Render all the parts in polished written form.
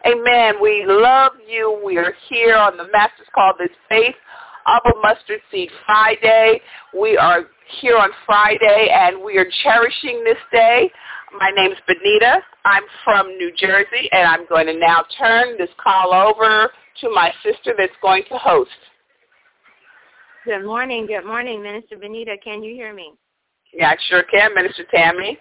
Amen. We love you. We are here on the Master's Call this Faith of a Mustard Seed Friday. We are here on Friday, and we are cherishing this day. My name is Benita. I'm from New Jersey, and I'm going to now turn this call over to my sister that's going to host. Good morning, Minister Benita. Can you hear me? Yeah, I sure can, Minister Tammy.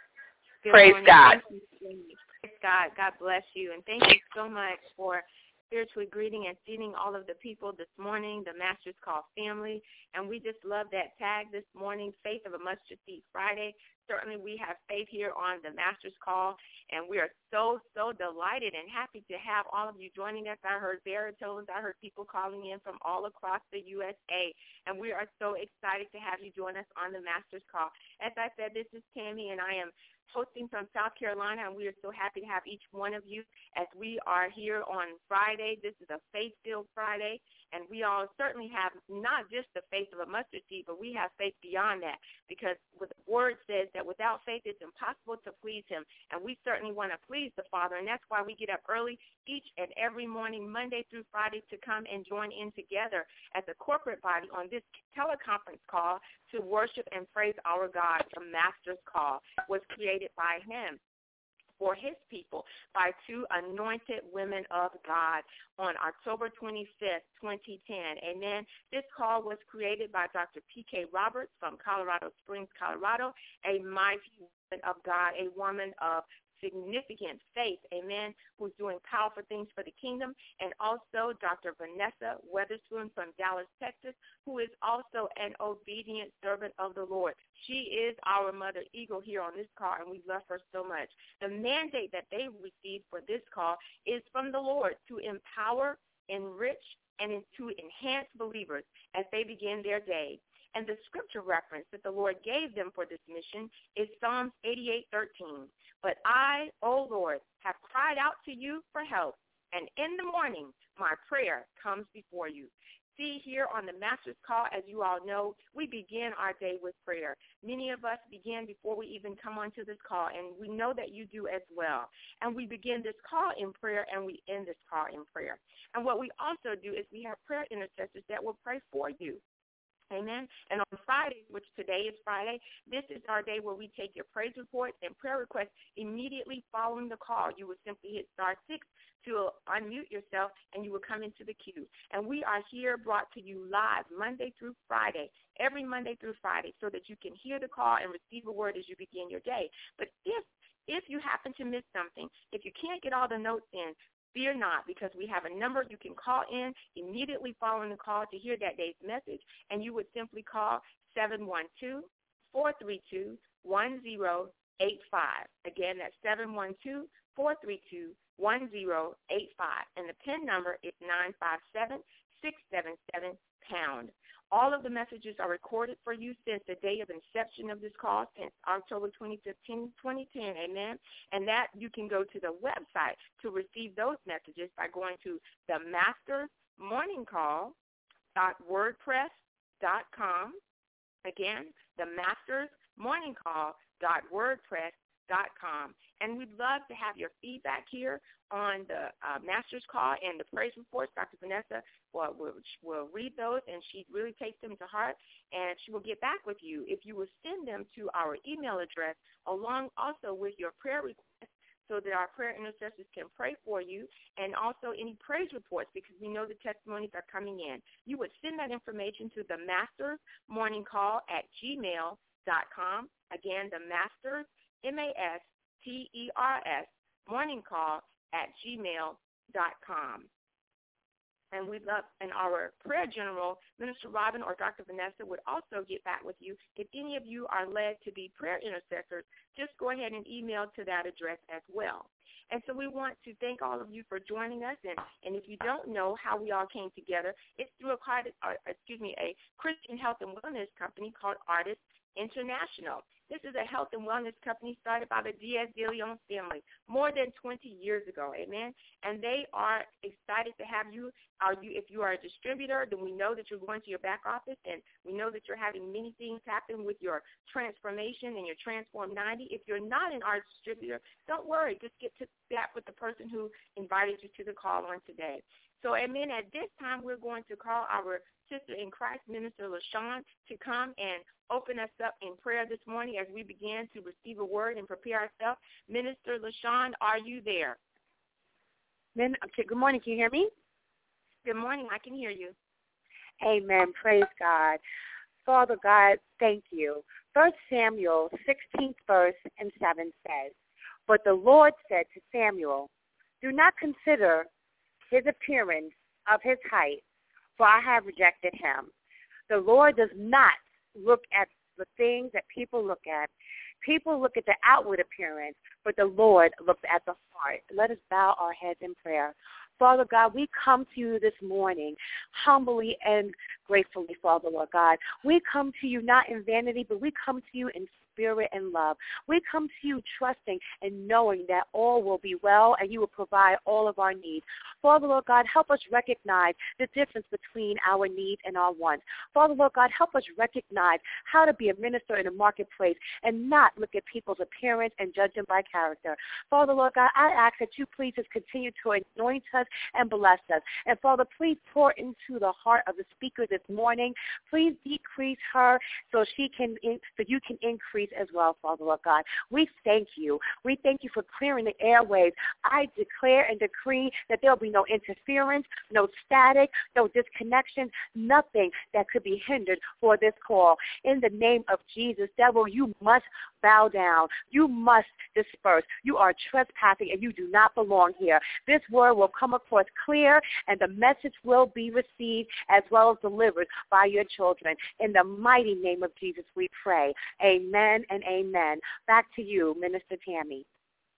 Praise morning. God. Praise God. God bless you. And thank you so much for spiritually greeting and seeing all of the people this morning, the Master's Call family. And we just love that tag this morning, Faith of a Mustard Seed Friday. Certainly we have faith here on the Master's Call, and we are so delighted and happy to have all of you joining us. I heard baritones. I heard people calling in from all across the USA, and we are so excited to have you join us on the Master's Call. As I said, this is Tammy, and I am hosting from South Carolina, and we are so happy to have each one of you as we are here on Friday. This is a faith-filled Friday, and we all certainly have not just the faith of a mustard seed, but we have faith beyond that, because the Word says that without faith it's impossible to please Him, and we certainly want to please the Father, and that's why we get up early each and every morning, Monday through Friday, to come and join in together as a corporate body on this teleconference call to worship and praise our God. The Master's Call was created by Him for His people by two anointed women of God on October 25th, 2010. Amen. This call was created by Dr. P.K. Roberts from Colorado Springs, Colorado, a mighty woman of God, a woman of significant faith, amen, who's doing powerful things for the kingdom, and also Dr. Vanessa Weatherspoon from Dallas, Texas, who is also an obedient servant of the Lord. She is our mother eagle here on this call, and we love her so much. The mandate that they received for this call is from the Lord to empower, enrich, and to enhance believers as they begin their day. And the scripture reference that the Lord gave them for this mission is Psalms 88:13. But I, O Lord, have cried out to you for help, and in the morning my prayer comes before you. See, here on the Master's Call, as you all know, we begin our day with prayer. Many of us begin before we even come onto this call, and we know that you do as well. And we begin this call in prayer, and we end this call in prayer. And what we also do is we have prayer intercessors that will pray for you. Amen. And on Friday, which today is Friday, this is our day where we take your praise reports and prayer requests immediately following the call. You would simply hit *6 to unmute yourself, and you will come into the queue. And we are here brought to you live Monday through Friday, every Monday through Friday, so that you can hear the call and receive a word as you begin your day. But if you happen to miss something, if you can't get all the notes in, fear not, because we have a number you can call in immediately following the call to hear that day's message, and you would simply call 712-432-1085. Again, that's 712-432-1085, and the PIN number is 957-677#. All of the messages are recorded for you since the day of inception of this call, since October 2015, 2010, amen? And that you can go to the website to receive those messages by going to the mastersmorningcall.wordpress.com. Again, the mastersmorningcall.wordpress.com. And we'd love to have your feedback here on the Master's Call and the praise reports. Dr. Vanessa will read those, and she really takes them to heart, and she will get back with you. If you will send them to our email address, along also with your prayer requests, so that our prayer intercessors can pray for you, and also any praise reports, because we know the testimonies are coming in. You would send that information to the mastersmorningcall@gmail.com. Again, the Masters, MASTERS, morningcall@gmail.com. And our prayer general, Minister Robin or Dr. Vanessa, would also get back with you. If any of you are led to be prayer intercessors, just go ahead and email to that address as well. And so we want to thank all of you for joining us. And if you don't know how we all came together, it's through a Christian health and wellness company called Artist International. This is a health and wellness company started by the Diaz de Leon family more than 20 years ago, amen? And they are excited to have you. If you are a distributor, then we know that you're going to your back office, and we know that you're having many things happen with your transformation and your Transform 90. If you're not an art distributor, don't worry. Just get to that with the person who invited you to the call on today. So, amen, at this time, we're going to call our sister in Christ, Minister LaShawn, to come and open us up in prayer this morning as we begin to receive a word and prepare ourselves. Minister LaShawn, are you there? Good morning. Can you hear me? Good morning. I can hear you. Amen. Praise God. Father God, thank you. 1 Samuel 16th verse and 7 says, "But the Lord said to Samuel, do not consider his appearance of his height, for I have rejected him." The Lord does not look at the things that people look at. People look at the outward appearance, but the Lord looks at the heart. Let us bow our heads in prayer. Father God, we come to you this morning humbly and gratefully, Father, Lord God. We come to you not in vanity, but we come to you in spirit and love. We come to you trusting and knowing that all will be well and you will provide all of our needs. Father, Lord God, help us recognize the difference between our needs and our wants. Father, Lord God, help us recognize how to be a minister in the marketplace and not look at people's appearance and judge them by character. Father, Lord God, I ask that you please just continue to anoint us and bless us. And Father, please pour into the heart of the speaker this morning. Please decrease her so you can increase as well, Father, Lord God. We thank you. We thank you for clearing the airwaves. I declare and decree that there will be no interference, no static, no disconnection, nothing that could be hindered for this call. In the name of Jesus, devil, you must bow down. You must disperse. You are trespassing and you do not belong here. This word will come across clear and the message will be received as well as delivered by your children. In the mighty name of Jesus we pray. Amen and amen. Back to you, Minister Tammy.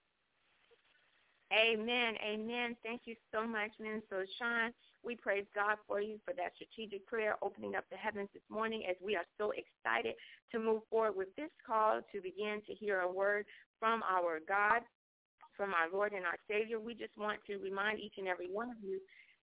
Amen. Amen. Thank you so much, Minister LaShawn. We praise God for you for that strategic prayer, opening up the heavens this morning as we are so excited to move forward with this call to begin to hear a word from our God, from our Lord and our Savior. We just want to remind each and every one of you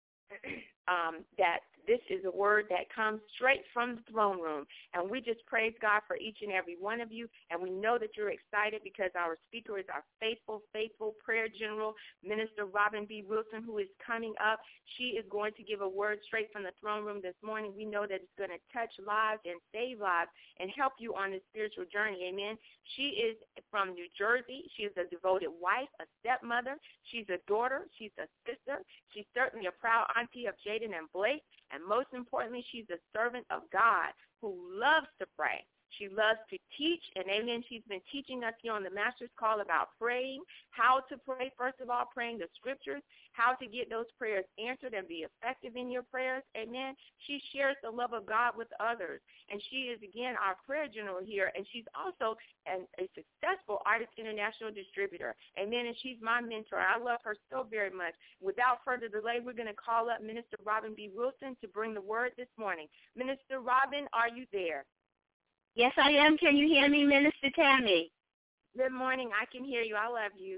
that this is a word that comes straight from the throne room. And we just praise God for each and every one of you. And we know that you're excited because our speaker is our faithful prayer general, Minister Robin B. Wilson, who is coming up. She is going to give a word straight from the throne room this morning. We know that it's going to touch lives and save lives and help you on this spiritual journey. Amen. She is from New Jersey. She is a devoted wife, a stepmother. She's a daughter. She's a sister. She's certainly a proud auntie of Jaden and Blake. And most importantly, she's a servant of God who loves to pray. She loves to teach, and amen, she's been teaching us here on the Master's Call about praying, how to pray, first of all, praying the scriptures, how to get those prayers answered and be effective in your prayers, amen. She shares the love of God with others, and she is, again, our prayer general here, and she's also a successful Artist International distributor, amen, and she's my mentor. I love her so very much. Without further delay, we're going to call up Minister Robin B. Wilson to bring the word this morning. Minister Robin, are you there? Yes, I am. Can you hear me, Minister Tammy? Good morning. I can hear you. I love you.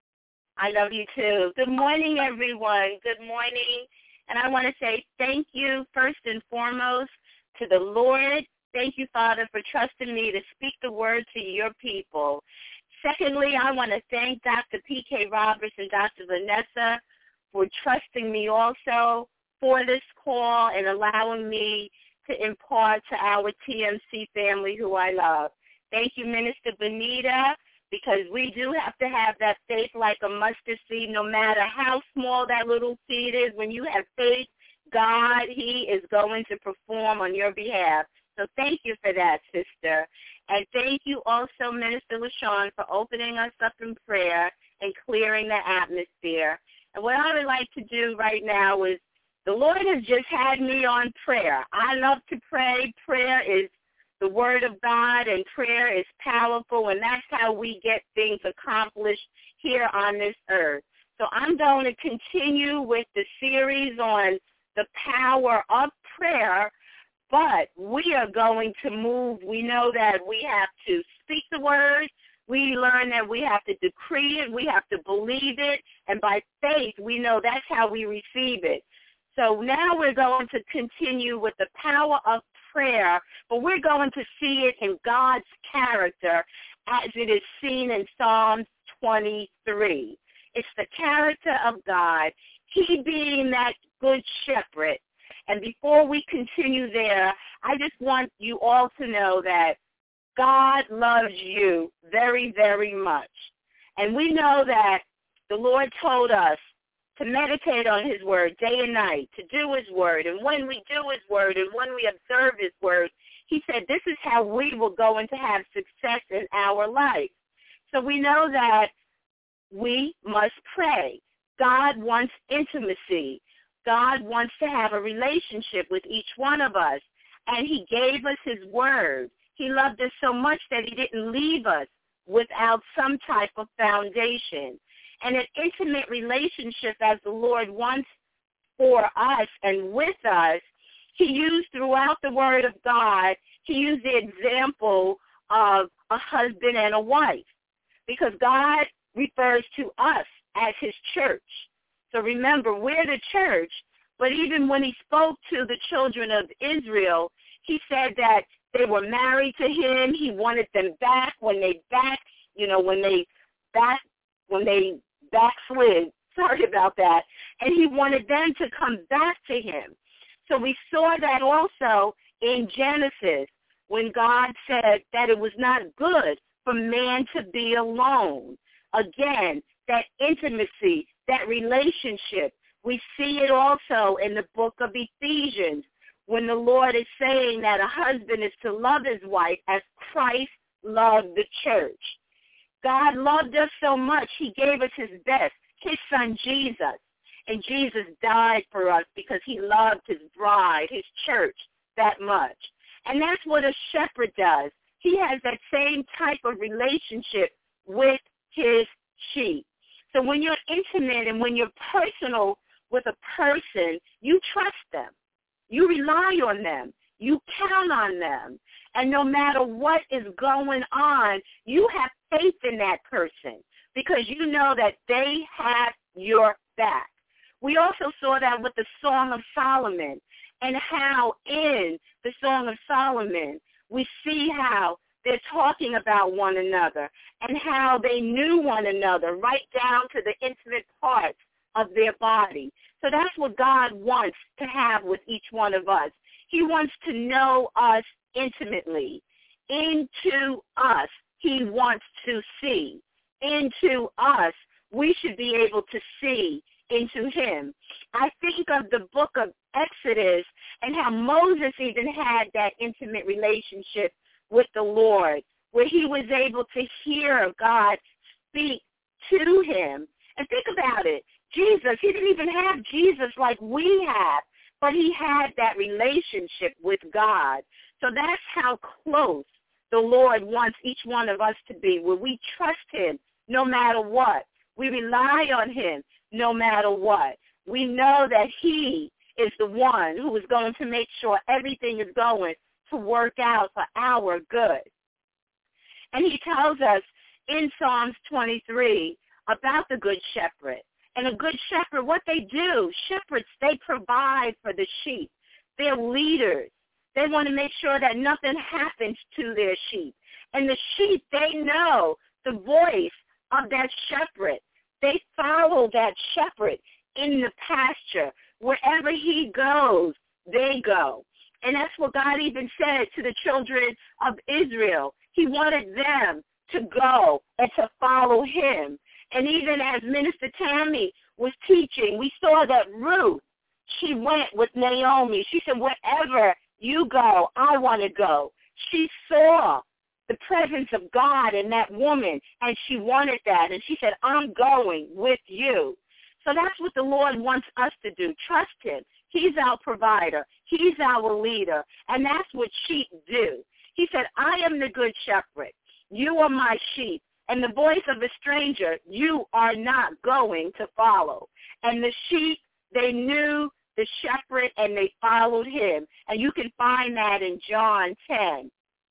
I love you, too. Good morning, everyone. Good morning. And I want to say thank you, first and foremost, to the Lord. Thank you, Father, for trusting me to speak the word to your people. Secondly, I want to thank Dr. P.K. Roberts and Dr. Vanessa for trusting me also for this call and allowing me to impart to our TMC family who I love. Thank you, Minister Benita, because we do have to have that faith like a mustard seed, no matter how small that little seed is. When you have faith, God, he is going to perform on your behalf. So thank you for that, sister. And thank you also, Minister LaShawn, for opening us up in prayer and clearing the atmosphere. And what I would like to do right now is, the Lord has just had me on prayer. I love to pray. Prayer is the word of God, and prayer is powerful, and that's how we get things accomplished here on this earth. So I'm going to continue with the series on the power of prayer, But we are going to move. We know that we have to speak the word. We learn that we have to decree it. We have to believe it. And by faith, we know that's how we receive it. So now we're going to continue with the power of prayer, but we're going to see it in God's character as it is seen in Psalm 23. It's the character of God, he being that good shepherd. And before we continue there, I just want you all to know that God loves you very, very much. And we know that the Lord told us to meditate on his word day and night, to do his word. And when we do his word and when we observe his word, he said this is how we will go and to have success in our life. So we know that we must pray. God wants intimacy. God wants to have a relationship with each one of us. And he gave us his word. He loved us so much that he didn't leave us without some type of foundation. And an intimate relationship as the Lord wants for us and with us, he used throughout the Word of God, he used the example of a husband and a wife, because God refers to us as his church. So remember, we're the church, but even when he spoke to the children of Israel, he said that they were married to him. He wanted them back when they backslid. Sorry about that. And he wanted them to come back to him. So we saw that also in Genesis when God said that it was not good for man to be alone. Again, that intimacy, that relationship. We see it also in the book of Ephesians when the Lord is saying that a husband is to love his wife as Christ loved the church. God loved us so much, he gave us his best, his son Jesus. And Jesus died for us because he loved his bride, his church, that much. And that's what a shepherd does. He has that same type of relationship with his sheep. So when you're intimate and when you're personal with a person, you trust them. You rely on them. You count on them. And no matter what is going on, you have faith in that person because you know that they have your back. We also saw that with the Song of Solomon and how in the Song of Solomon we see how they're talking about one another and how they knew one another right down to the intimate parts of their body. So that's what God wants to have with each one of us. He wants to know us intimately. Into us, he wants to see. Into us, we should be able to see into him. I think of the book of Exodus and how Moses even had that intimate relationship with the Lord, where he was able to hear God speak to him. And think about it. Jesus, he didn't even have Jesus like we have, but he had that relationship with God. So that's how close the Lord wants each one of us to be, where we trust him no matter what. We rely on him no matter what. We know that he is the one who is going to make sure everything is going to work out for our good. And he tells us in Psalms 23 about the good shepherd. And a good shepherd, what they do, shepherds, they provide for the sheep. They're leaders. They want to make sure that nothing happens to their sheep. And the sheep, they know the voice of that shepherd. They follow that shepherd in the pasture. Wherever he goes, they go. And that's what God even said to the children of Israel. He wanted them to go and to follow him. And even as Minister Tammy was teaching, we saw that Ruth, she went with Naomi. She said, wherever you go, I want to go. She saw the presence of God in that woman, and she wanted that. And she said, I'm going with you. So that's what the Lord wants us to do. Trust him. He's our provider. He's our leader. And that's what sheep do. He said, I am the good shepherd. You are my sheep. And the voice of a stranger, you are not going to follow. And the sheep, they knew the shepherd, and they followed him. And you can find that in John 10.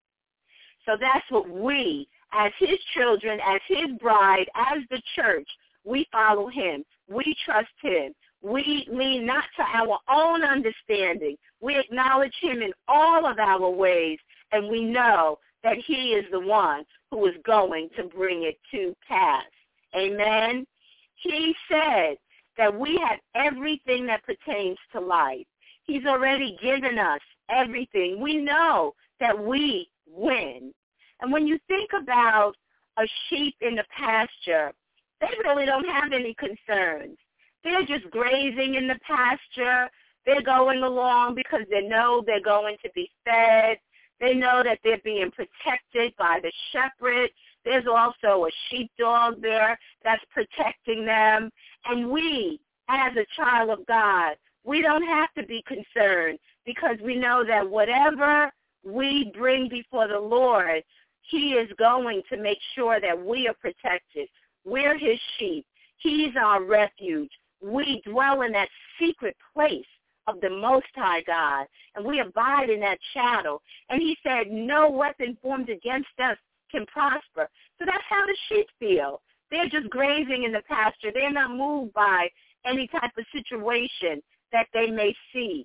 So that's what we, as his children, as his bride, as the church, we follow him. We trust him. We lean not to our own understanding. We acknowledge him in all of our ways, and we know that he is the one who is going to bring it to pass. Amen? He said that we have everything that pertains to life. He's already given us everything. We know that we win. And when you think about a sheep in the pasture, they really don't have any concerns. They're just grazing in the pasture. They're going along because they know they're going to be fed. They know that they're being protected by the shepherd. There's also a sheepdog there that's protecting them. And we, as a child of God, we don't have to be concerned because we know that whatever we bring before the Lord, he is going to make sure that we are protected. We're his sheep. He's our refuge. We dwell in that secret place of the Most High God, and we abide in that shadow. And he said, no weapon formed against us can prosper. So that's how the sheep feel. They're just grazing in the pasture. They're not moved by any type of situation that they may see.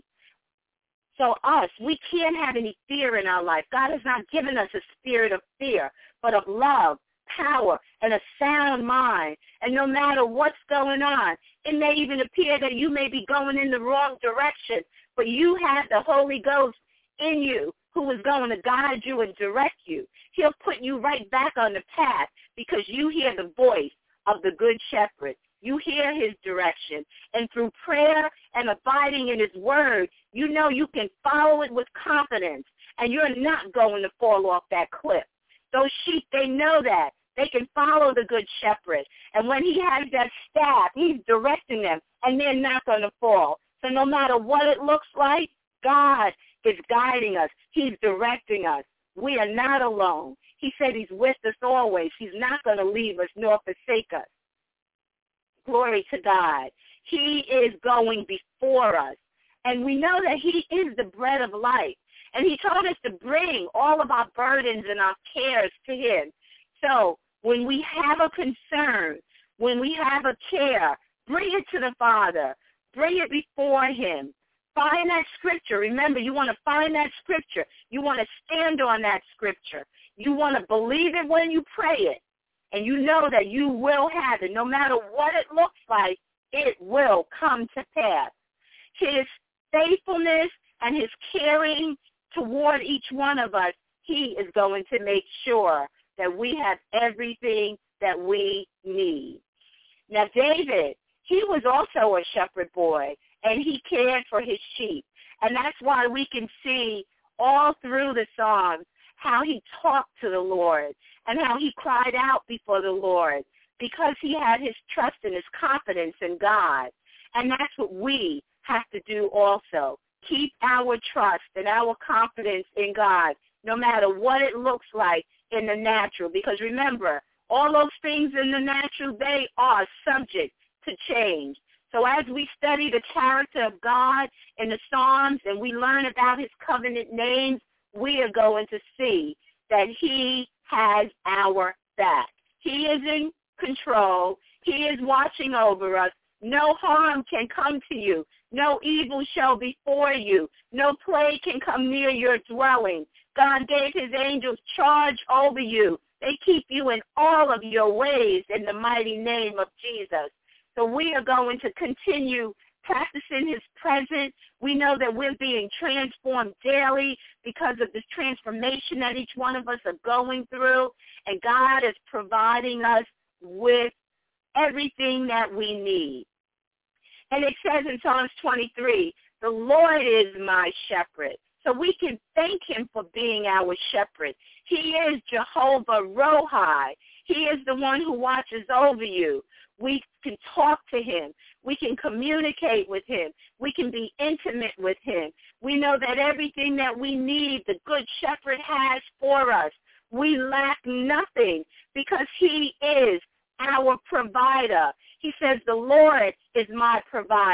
So us, we can't have any fear in our life. God has not given us a spirit of fear, but of love, power, and a sound mind. And no matter what's going on, it may even appear that you may be going in the wrong direction, but you have the Holy Ghost in you who is going to guide you and direct you. He'll put you right back on the path because you hear the voice of the Good Shepherd. You hear his direction. And through prayer and abiding in his word, you know you can follow it with confidence, and you're not going to fall off that cliff. Those sheep, they know that. They can follow the Good Shepherd. And when he has that staff, he's directing them, and they're not going to fall. So no matter what it looks like, God is guiding us. He's directing us. We are not alone. He said he's with us always. He's not going to leave us nor forsake us. Glory to God. He is going before us. And we know that he is the bread of life. And he told us to bring all of our burdens and our cares to him. So when we have a concern, when we have a care, bring it to the Father. Bring it before him. Find that scripture. Remember, you want to find that scripture. You want to stand on that scripture. You want to believe it when you pray it. And you know that you will have it. No matter what it looks like, it will come to pass. His faithfulness and his caring toward each one of us, he is going to make sure that we have everything that we need. Now, David, he was also a shepherd boy, and he cared for his sheep. And that's why we can see all through the Psalms how he talked to the Lord and how he cried out before the Lord because he had his trust and his confidence in God. And that's what we have to do also. Keep our trust and our confidence in God, no matter what it looks like in the natural. Because remember, all those things in the natural, they are subject to change. So as we study the character of God in the Psalms and we learn about his covenant names, we are going to see that he has our back. He is in control. He is watching over us. No harm can come to you. No evil shall befall you. No plague can come near your dwelling. God gave his angels charge over you. They keep you in all of your ways in the mighty name of Jesus. So we are going to continue practicing his presence. We know that we're being transformed daily because of this transformation that each one of us are going through. And God is providing us with everything that we need. And it says in Psalms 23, the Lord is my shepherd. So we can thank him for being our shepherd. He is Jehovah Rohi. He is the one who watches over you. We can talk to him. We can communicate with him. We can be intimate with him. We know that everything that we need, the Good Shepherd has for us. We lack nothing because he is our provider. He says, the Lord is my provider.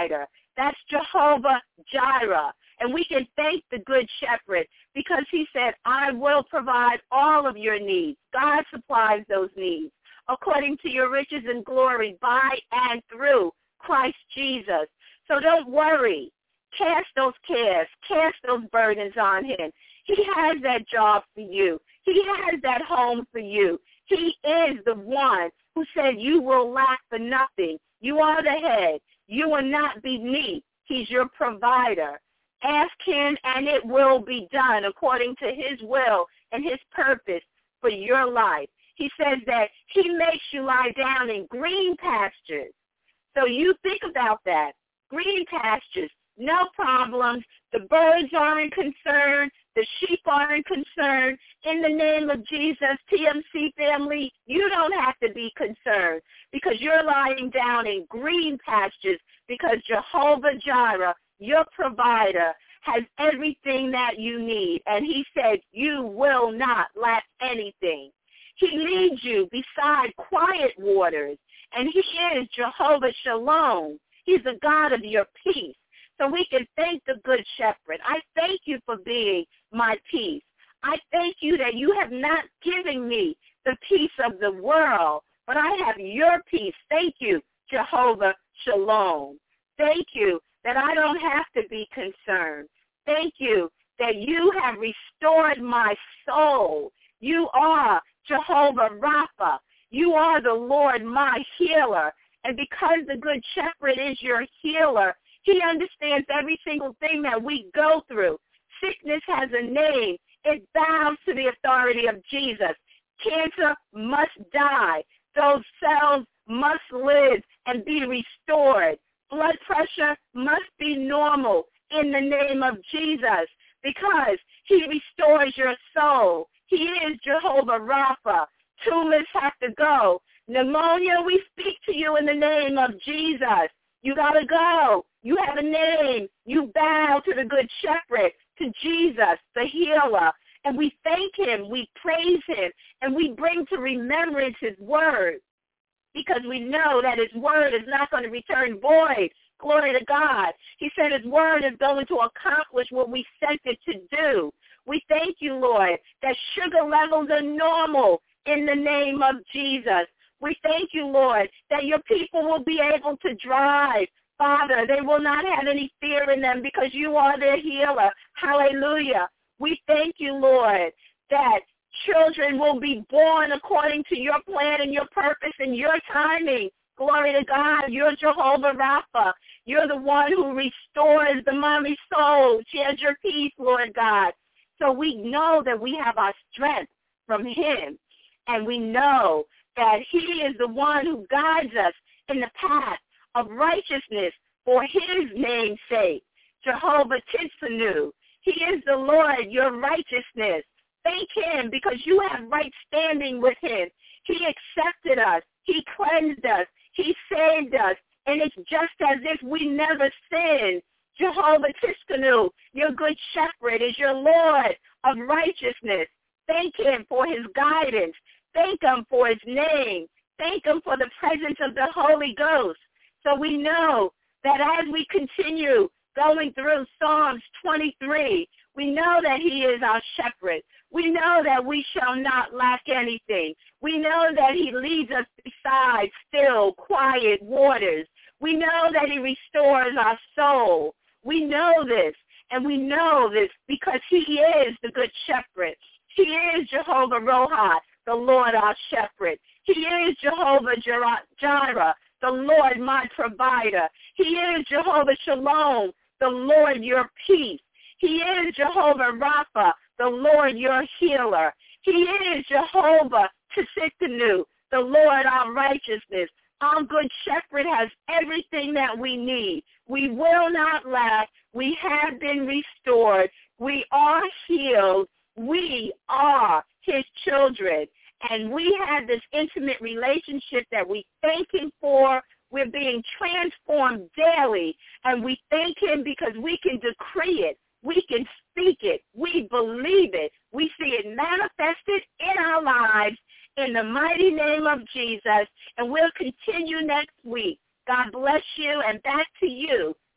That's Jehovah Jireh. And we can thank the Good Shepherd because he said, I will provide all of your needs. God supplies those needs according to your riches and glory by and through Christ Jesus. So don't worry. Cast those cares. Cast those burdens on him. He has that job for you. He has that home for you. He is the one who said you will lack for nothing. You are the head. You will not be beneath. He's your provider. Ask him and it will be done according to his will and his purpose for your life. He says that he makes you lie down in green pastures. So you think about that. Green pastures, no problems. The birds aren't concerned. The sheep aren't concerned. In the name of Jesus, TMC family, you don't have to be concerned because you're lying down in green pastures because Jehovah Jireh, your provider, has everything that you need. And he said you will not lack anything. He leads you beside quiet waters. And he is Jehovah Shalom. He's the God of your peace. So we can thank the Good Shepherd. I thank you for being my peace. I thank you that you have not given me the peace of the world, but I have your peace. Thank you, Jehovah Shalom. Thank you that I don't have to be concerned. Thank you that you have restored my soul. You are Jehovah Rapha. You are the Lord, my healer. And because the Good Shepherd is your healer, he understands every single thing that we go through. Sickness has a name. It bows to the authority of Jesus. Cancer must die. Those cells must live and be restored. Blood pressure must be normal in the name of Jesus because he restores your soul. He is Jehovah Rapha. Tumors have to go. Pneumonia, we speak to you in the name of Jesus. You got to go. You have a name. You bow to the Good Shepherd, to Jesus, the healer. And we thank him. We praise him. And we bring to remembrance his word because we know that his word is not going to return void. Glory to God. He said his word is going to accomplish what we sent it to do. We thank you, Lord, that sugar levels are normal in the name of Jesus. We thank you, Lord, that your people will be able to drive. Father, they will not have any fear in them because you are their healer. Hallelujah. We thank you, Lord, that children will be born according to your plan and your purpose and your timing. Glory to God. You're Jehovah Rapha. You're the one who restores the mommy's soul. She has your peace, Lord God. So we know that we have our strength from him. And we know that he is the one who guides us in the path of righteousness for his name's sake. Jehovah Titzanu. He is the Lord, your righteousness. Thank him because you have right standing with him. He accepted us. He cleansed us. He saved us. And it's just as if we never sinned. Jehovah Titzanu, your Good Shepherd, is your Lord of righteousness. Thank him for his guidance. Thank him for his name. Thank him for the presence of the Holy Ghost. So we know that as we continue going through Psalms 23, we know that he is our shepherd. We know that we shall not lack anything. We know that he leads us beside still, quiet waters. We know that he restores our soul. We know this, and we know this because he is the Good Shepherd. He is Jehovah Roha, the Lord our shepherd. He is Jehovah Jireh, the Lord my provider. He is Jehovah Shalom, the Lord your peace. He is Jehovah Rapha, the Lord your healer. He is Jehovah Titzenu, the Lord our righteousness. Our Good Shepherd has everything that we need. We will not lack. We have been restored. We are healed. We are his children. And we have this intimate relationship that we thank him for. We're being transformed daily. And we thank him because we can decree it. We can speak it. We believe it. We see it manifested in our lives in the mighty name of Jesus. And we'll continue next week. God bless you. And back to you,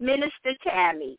Minister Tammy.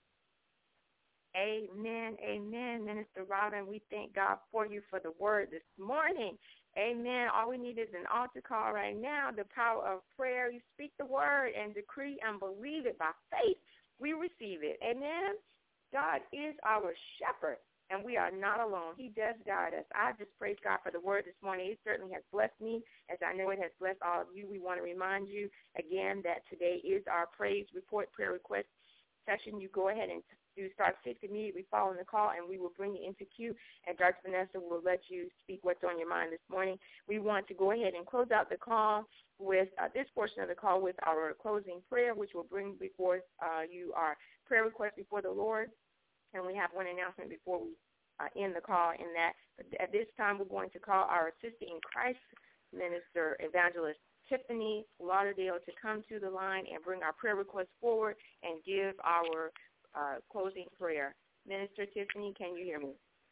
Amen. Amen, Minister Robin. We thank God for you for the word this morning. Amen. All we need is an altar call right now, the power of prayer. You speak the word and decree and believe it by faith. We receive it. Amen. God is our shepherd, and we are not alone. He does guide us. I just praise God for the word this morning. It certainly has blessed me, as I know it has blessed all of you. We want to remind you again that today is our praise report prayer request session. You go ahead and do start 6 immediately following the call, and we will bring you into queue, and Dr. Vanessa will let you speak what's on your mind this morning. We want to go ahead and close out the call with this portion of the call with our closing prayer, which will bring before you our prayer request before the Lord. And we have one announcement before we end the call in that. But at this time, we're going to call our sister in Christ, Minister Evangelist Tiffany Lauderdale, to come to the line and bring our prayer request forward and give our closing prayer. Minister Tiffany, can you hear me?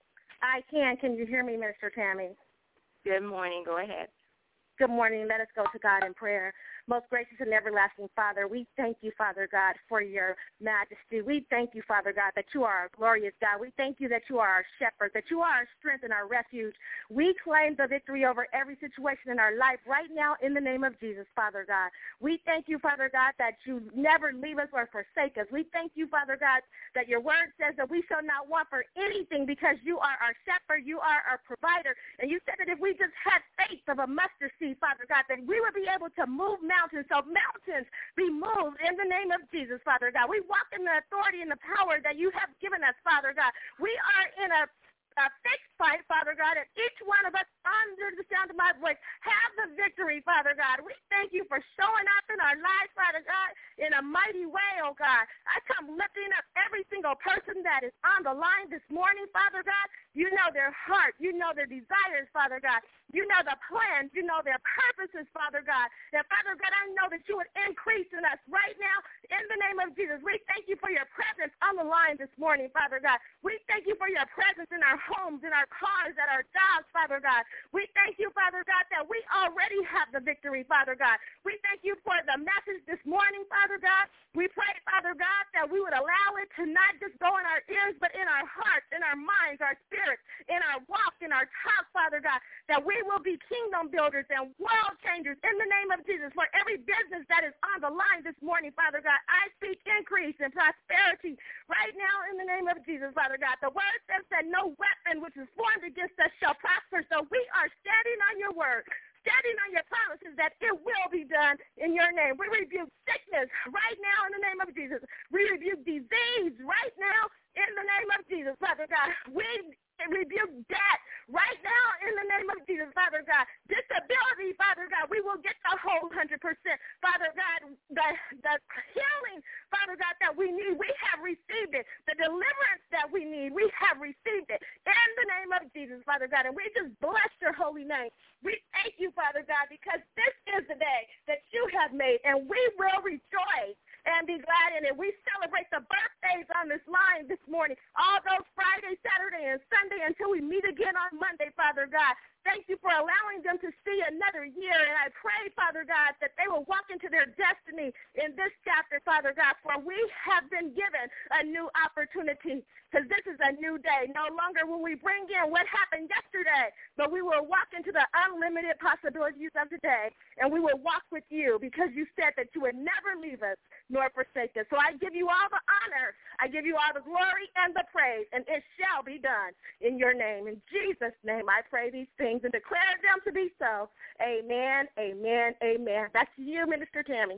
I can. Can you hear me, Minister Tammy? Good morning. Go ahead. Good morning. Let us go to God in prayer. Most gracious and everlasting Father, we thank you, Father God, for your majesty. We thank you, Father God, that you are our glorious God. We thank you that you are our shepherd, that you are our strength and our refuge. We claim the victory over every situation in our life right now in the name of Jesus, Father God. We thank you, Father God, that you never leave us or forsake us. We thank you, Father God, that your word says that we shall not want for anything because you are our shepherd, you are our provider. And you said that if we just had faith of a mustard seed, Father God, that we would be able to move mountains. So mountains be moved in the name of Jesus, Father God. We walk in the authority and the power that you have given us, Father God. We are in a fixed fight, Father God, and each one of us under the sound of my voice have the victory, Father God. We thank you for showing up in our lives, Father God, in a mighty way, oh God. I come lifting up every single person that is on the line this morning, Father God. You know their heart. You know their desires, Father God. You know the plans. You know their purposes, Father God. And Father God, I know that you would increase in us right now in the name of Jesus. We thank you for your presence on the line this morning, Father God. We thank you for your presence in our homes, in our cars, at our jobs, Father God. We thank you, Father God, that we already have the victory, Father God. We thank you for the message this morning, Father God. We pray, Father God, that we would allow it to not just go in our ears, but in our hearts, in our minds, our spirits, in our walk, in our talk, Father God, that we will be kingdom builders and world changers in the name of Jesus. For every business that is on the line this morning, Father God, I speak increase and prosperity right now in the name of Jesus, Father God. The word says that no weapon which is formed against us shall prosper, so we are standing on your word, standing on your promises that it will be done in your name. We rebuke sickness right now in the name of Jesus. We rebuke disease right now in the name of Jesus, Father God. We rebuke debt right now in the name of Jesus, Father God. Disability, Father God, we will get the whole 100%. Father God, the healing, Father God, that we need, we have received it. The deliverance that we need, we have received it in the name of Jesus, Father God. And we just bless your holy name. We thank you, Father God, because this is the day that you have made, and we will rejoice and be glad in it. We celebrate the birthdays on this line this morning, all those Friday, Saturday, and Sunday until we meet again on Monday, Father God. Thank you for allowing them to see another year, and I pray, Father God, that they will walk into their destiny in this chapter, Father God, for we have been given a new opportunity, because this is a new day. No longer will we bring in what happened yesterday, but we will walk into the unlimited possibilities of today, and we will walk with you because you said that you would never leave us nor forsake us. So I give you all the honor, I give you all the glory and the praise, and it shall be done in your name. In Jesus' name I pray these things and declare them to be so. Amen, amen, amen. Back to you, Minister Tammy.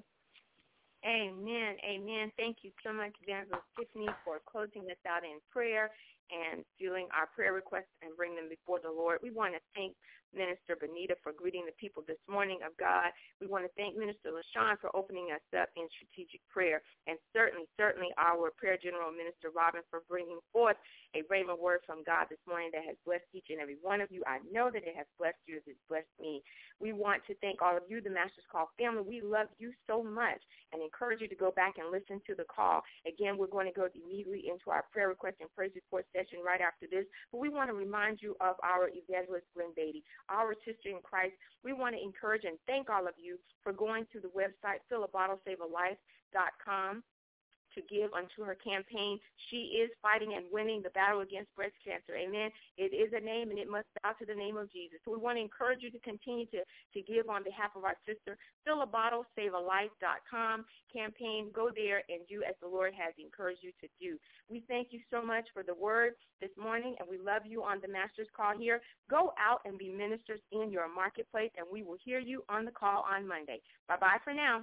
Amen, amen. Thank you so much, Evangelist Tiffany, for closing this out in prayer and doing our prayer requests and bring them before the Lord. We want to thank Minister Benita for greeting the people this morning of God. We want to thank Minister LaShawn for opening us up in strategic prayer, and certainly our prayer general, Minister Robin, for bringing forth a rhema word from God this morning that has blessed each and every one of you. I know that it has blessed you as it's blessed me. We want to thank all of you, the Master's Call family. We love you so much and encourage you to go back and listen to the call. Again, we're going to go immediately into our prayer request and praise report session right after this, but we want to remind you of our evangelist, Glenn Beatty, our sister in Christ. We want to encourage and thank all of you for going to the website, fillabottlesavealife.com, to give unto her campaign. She is fighting and winning the battle against breast cancer. Amen. It is a name, and it must bow to the name of Jesus. So we want to encourage you to continue to give on behalf of our sister. Fill a bottle, savealife.com campaign. Go there and do as the Lord has encouraged you to do. We thank you so much for the word this morning, and we love you on the Master's Call here. Go out and be ministers in your marketplace, and we will hear you on the call on Monday. Bye-bye for now.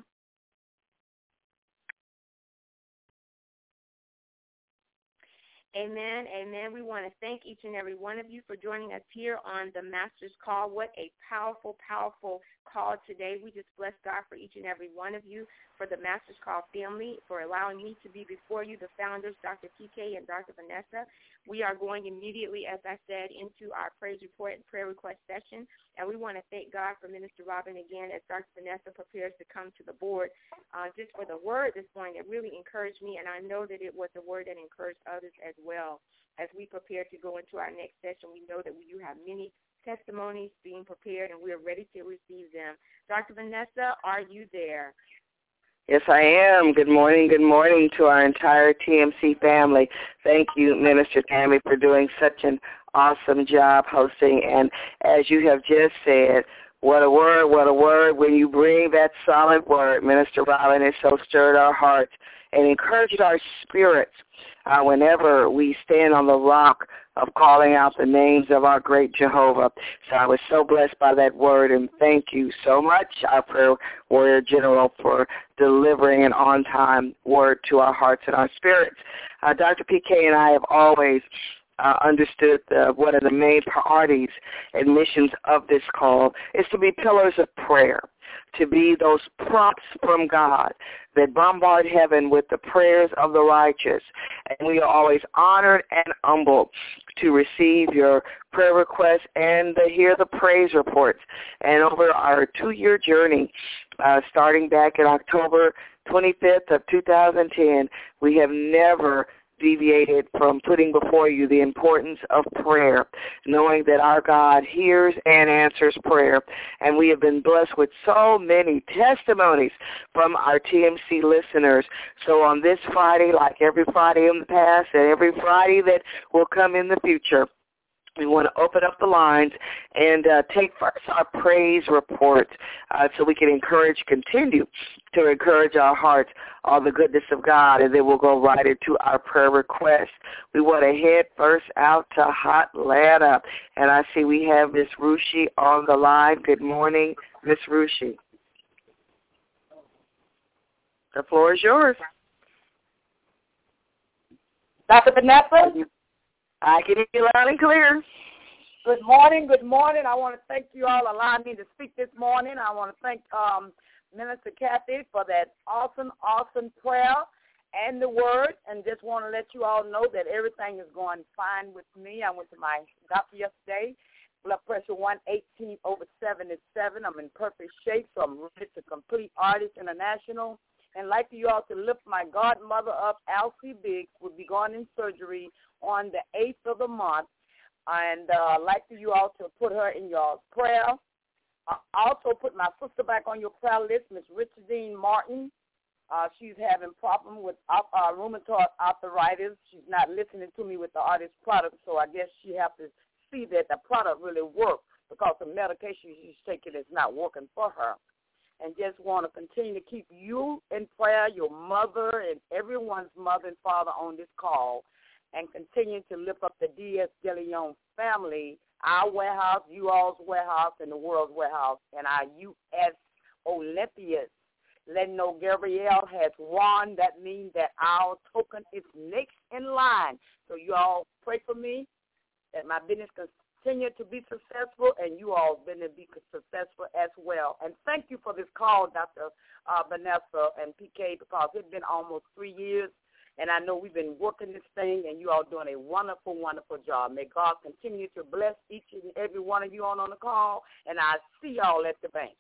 Amen, amen. We want to thank each and every one of you for joining us here on the Master's Call. What a powerful, powerful call today. We just bless God for each and every one of you, for the Master's Call family, for allowing me to be before you, the founders, Dr. PK and Dr. Vanessa. We are going immediately, as I said, into our praise report and prayer request session, and we want to thank God for Minister Robin again as Dr. Vanessa prepares to come to the board. Just for the word this morning, it really encouraged me, and I know that it was a word that encouraged others as well. As we prepare to go into our next session, we know that you have many testimonies being prepared, and we are ready to receive them. Dr. Vanessa, are you there? Yes, I am. Good morning to our entire TMC family. Thank you, Minister Tammy, for doing such an awesome job hosting. And as you have just said, what a word. When you bring that solid word, Minister Robin, it so stirred our hearts and encouraged our spirits whenever we stand on the rock of calling out the names of our great Jehovah. So I was so blessed by that word, and thank you so much, our prayer warrior general, for delivering an on-time word to our hearts and our spirits. Dr. PK and I have always understood one of the main priorities and missions of this call is to be pillars of prayer, to be those props from God that bombard heaven with the prayers of the righteous. And we are always honored and humbled to receive your prayer requests and to hear the praise reports. And over our 2-year journey, starting back in October 25th of 2010, we have never deviated from putting before you the importance of prayer, knowing that our God hears and answers prayer. And we have been blessed with so many testimonies from our TMC listeners. So on this Friday, like every Friday in the past and every Friday that will come in the future, we want to open up the lines and take first our praise report so we can continue to encourage our hearts, all the goodness of God, and then we'll go right into our prayer request. We want to head first out to Hotlanta, and I see we have Miss Rushi on the line. Good morning, Miss Rushi. The floor is yours. Dr. Vanessa? I can hear you loud and clear. Good morning. I want to thank you all allowing me to speak this morning. I want to thank Minister Kathy for that awesome prayer and the word, and just want to let you all know that everything is going fine with me. I went to my doctor yesterday. Blood pressure 118/77. I'm in perfect shape, so I'm ready to complete Artist International. And like for you all to lift my godmother up, Alcie Biggs, will be going in surgery on the 8th of the month. And like for you all to put her in your prayer. Also put my sister back on your prayer list, Miss Richardine Martin. She's having problem with rheumatoid arthritis. She's not listening to me with the Artist product, so I guess she has to see that the product really works because the medication she's taking is not working for her. And just want to continue to keep you in prayer, your mother and everyone's mother and father on this call, and continue to lift up the D.S. DeLeon family, our warehouse, you all's warehouse, and the world's warehouse, and our U.S. Olympians. Leno Gabrielle has won. That means that our token is next in line. So you all pray for me that my business continue to be successful, and you all been to be successful as well. And thank you for this call, Dr. Vanessa and PK, because it's been almost 3 years, and I know we've been working this thing, and you all doing a wonderful, wonderful job. May God continue to bless each and every one of you on the call, and I see y'all at the bank.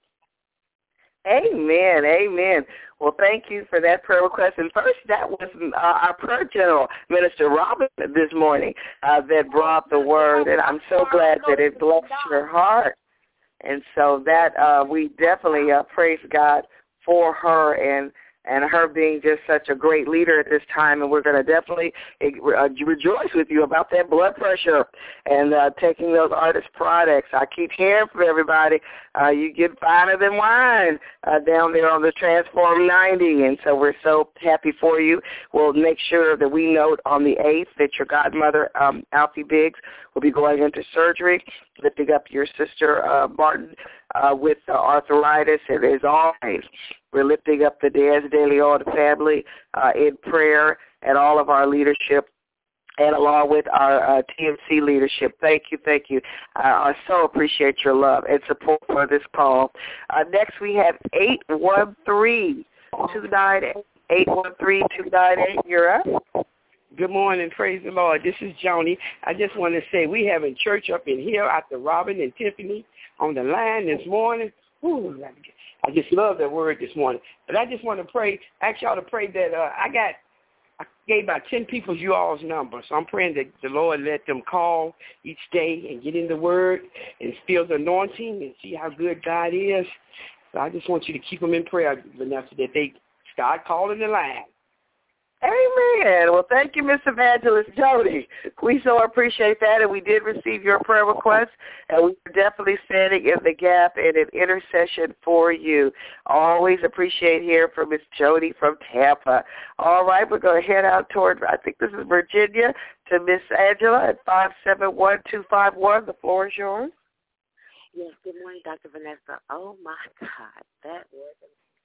Amen. Well, thank you for that prayer request. And first, that was our prayer general, Minister Robin, this morning, that brought the word. And I'm so glad that it blessed your heart. And so that we definitely praise God for her. And and her being just such a great leader at this time. And we're going to definitely rejoice with you about that blood pressure and taking those Artist products. I keep hearing from everybody, you get finer than wine down there on the Transform 90. And so we're so happy for you. We'll make sure that we note on the 8th that your godmother, Alfie Biggs, will be going into surgery, lifting up your sister, Martin, with arthritis. And as always, we're lifting up the Diaz de Leon family in prayer and all of our leadership, and along with our TMC leadership. Thank you, thank you. I so appreciate your love and support for this call. Next we have 813-298. 813-298. You're up. Good morning. Praise the Lord. This is Joni. I just want to say we having church up in here after Robin and Tiffany on the line this morning. Ooh, I just love that word this morning. But I just want to pray, ask y'all to pray that I gave about 10 people you all's number. So I'm praying that the Lord let them call each day and get in the word and feel the anointing and see how good God is. So I just want you to keep them in prayer, Vanessa, that they start calling the line. Amen. Well, thank you, Miss Evangelist Jody. We so appreciate that, and we did receive your prayer request, and we're definitely standing in the gap and in intercession for you. Always appreciate hearing from Miss Jody from Tampa. All right, we're going to head out toward, I think this is Virginia, to Miss Angela at 571-251. The floor is yours. Yes, good morning, Dr. Vanessa. Oh, my God, that was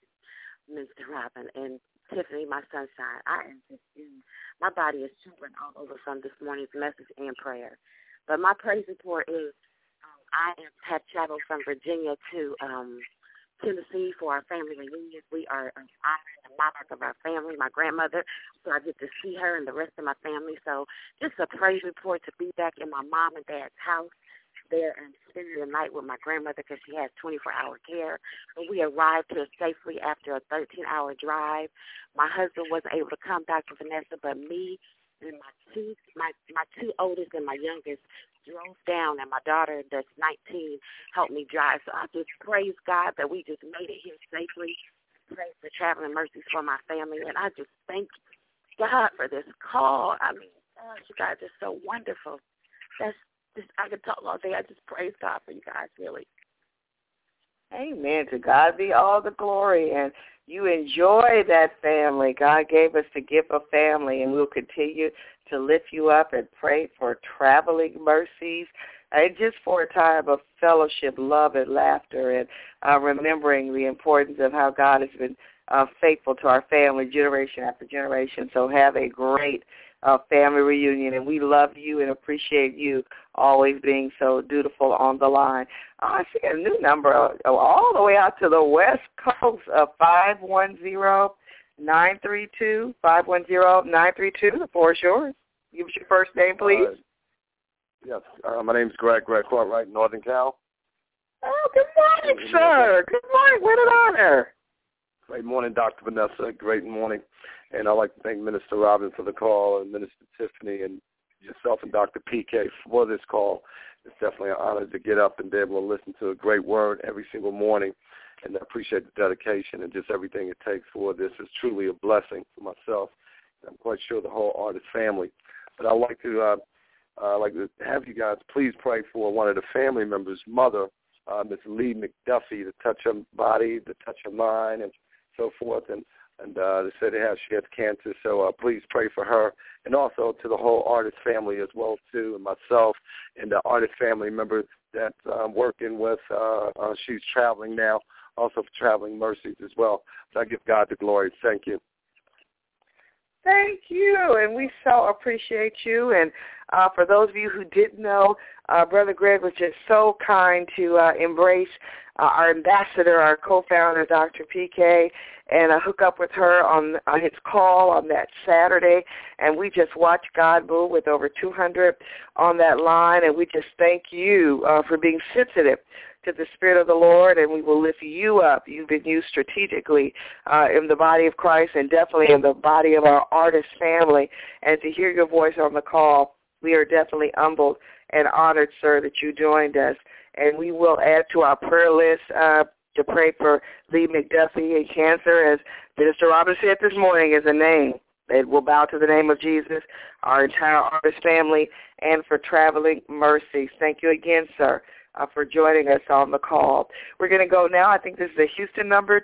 Mr. Robin and Tiffany, my sunshine. I am just my body is shivering all over from this morning's message and prayer. But my praise report is I have traveled from Virginia to Tennessee for our family reunion. We are honoring the monarch of our family, my grandmother, so I get to see her and the rest of my family. So just a praise report to be back in my mom and dad's house there and spending the night with my grandmother because she has 24-hour care. But we arrived here safely after a 13-hour drive. My husband wasn't able to come back to Vanessa, but me and my two oldest and my youngest drove down, and my daughter that's 19 helped me drive. So I just praise God that we just made it here safely. Pray for traveling mercies for my family, and I just thank God for this call. I mean, gosh, you guys are so wonderful. I could talk all day. I just praise God for you guys, really. Amen. To God be all the glory. And you enjoy that family. God gave us the gift of family, and we'll continue to lift you up and pray for traveling mercies and just for a time of fellowship, love, and laughter, and remembering the importance of how God has been faithful to our family generation after generation. So have a great family reunion, and we love you and appreciate you always being so dutiful on the line. I see a new number all the way out to the West Coast of 510-932. 510-932. The floor is yours. Give us your first name, please. Yes, my name is Greg Clark, right, Northern Cal. Oh, good morning, sir. Good morning. What an honor. Great morning, Dr. Vanessa. Great morning. And I'd like to thank Minister Robin for the call and Minister Tiffany and yourself and Dr. PK for this call. It's definitely an honor to get up and be able to listen to a great word every single morning. And I appreciate the dedication and just everything it takes for this. Is truly a blessing for myself. And I'm quite sure the whole Artist family. But I'd like to have you guys please pray for one of the family members' mother, Miss Lee McDuffie, to touch her body, to touch her mind, and so forth. And they said she has cancer, so please pray for her. And also to the whole Artist family as well, too, and myself and the Artist family member that I'm working with. She's traveling now, also for traveling mercies as well. So I give God the glory. Thank you. Thank you, and we so appreciate you. And for those of you who didn't know, Brother Greg was just so kind to embrace our ambassador, our co-founder, Dr. PK, and hook up with her on his call on that Saturday. And we just watched God move with over 200 on that line, and we just thank you for being sensitive to the Spirit of the Lord, and we will lift you up. You've been used strategically in the body of Christ and definitely in the body of our Artist family. And to hear your voice on the call, we are definitely humbled and honored, sir, that you joined us. And we will add to our prayer list to pray for Lee McDuffie and cancer. As Minister Robin said this morning, is a name. It will bow to the name of Jesus, our entire artist family, and for traveling mercies. Thank you again, sir, for joining us on the call. We're going to go now. I think this is the Houston number,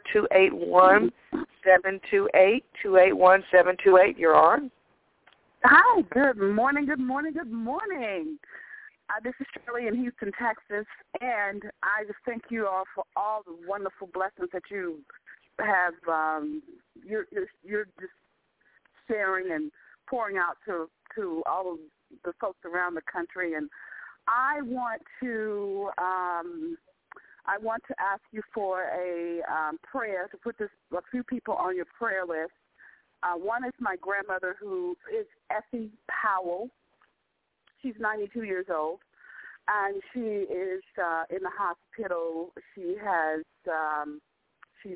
281-728, 281-728. You're on. Hi, good morning. This is Shirley in Houston, Texas, and I just thank you all for all the wonderful blessings that you have. You're just sharing and pouring out to all of the folks around the country, and I want to ask you for a prayer to put a few people on your prayer list. One is my grandmother, who is Effie Powell. She's 92 years old, and she is in the hospital. She has she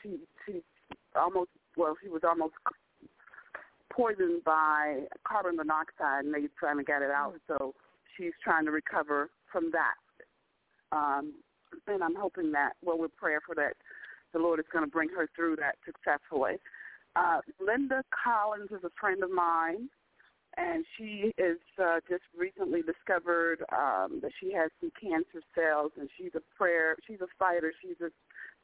was almost poisoned by carbon monoxide, and they're trying to get it out. So she's trying to recover from that. And I'm hoping that, with prayer for that, the Lord is going to bring her through that successfully. Linda Collins is a friend of mine, and she is just recently discovered that she has some cancer cells, and she's a fighter. She's a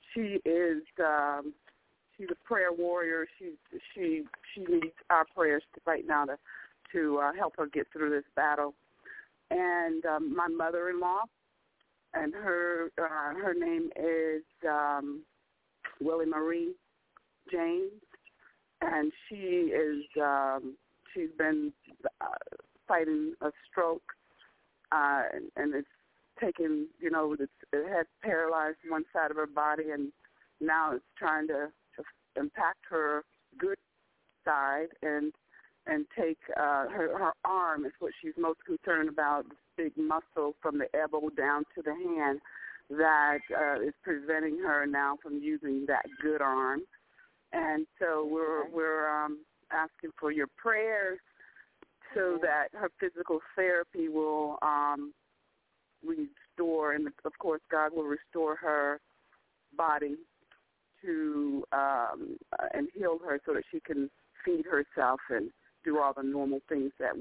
prayer warrior. She needs our prayers right now to help her get through this battle. And my mother-in-law, and her name is Willie Marie James, and she's been fighting a stroke, and it's taken, it had paralyzed one side of her body, and now it's trying to impact her good side and take her arm is what she's most concerned about, this big muscle from the elbow down to the hand that is preventing her now from using that good arm. And so we're asking for your prayers so that her physical therapy will restore, and of course God will restore her body to and heal her so that she can feed herself and do all the normal things that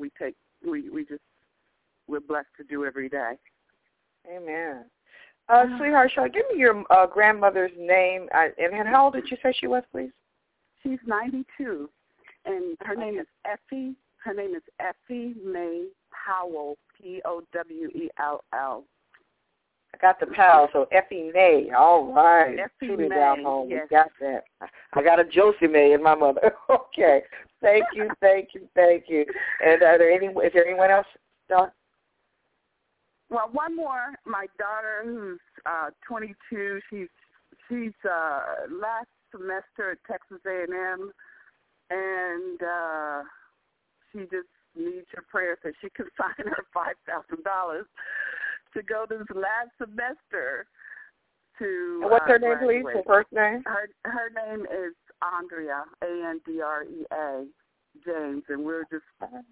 we're blessed to do every day. Amen. Sweetheart, Shaw, give me your grandmother's name, and how old did you say she was, please? She's 92, and her name is Effie. Her name is Effie Mae Powell, Powell. I got the Powell, so Effie Mae. All right. Effie May. Mae, Down home. yes. We got that. I got a Josie Mae in my mother. Okay. Thank you. And is there anyone else, Doc? Well, one more. My daughter, who's 22, she's last semester at Texas A&M, and she just needs your prayers that she can find her $5,000 to go this last semester to. And what's her name, graduate. please? Her first name? Her name is Andrea, Andrea James, and we're just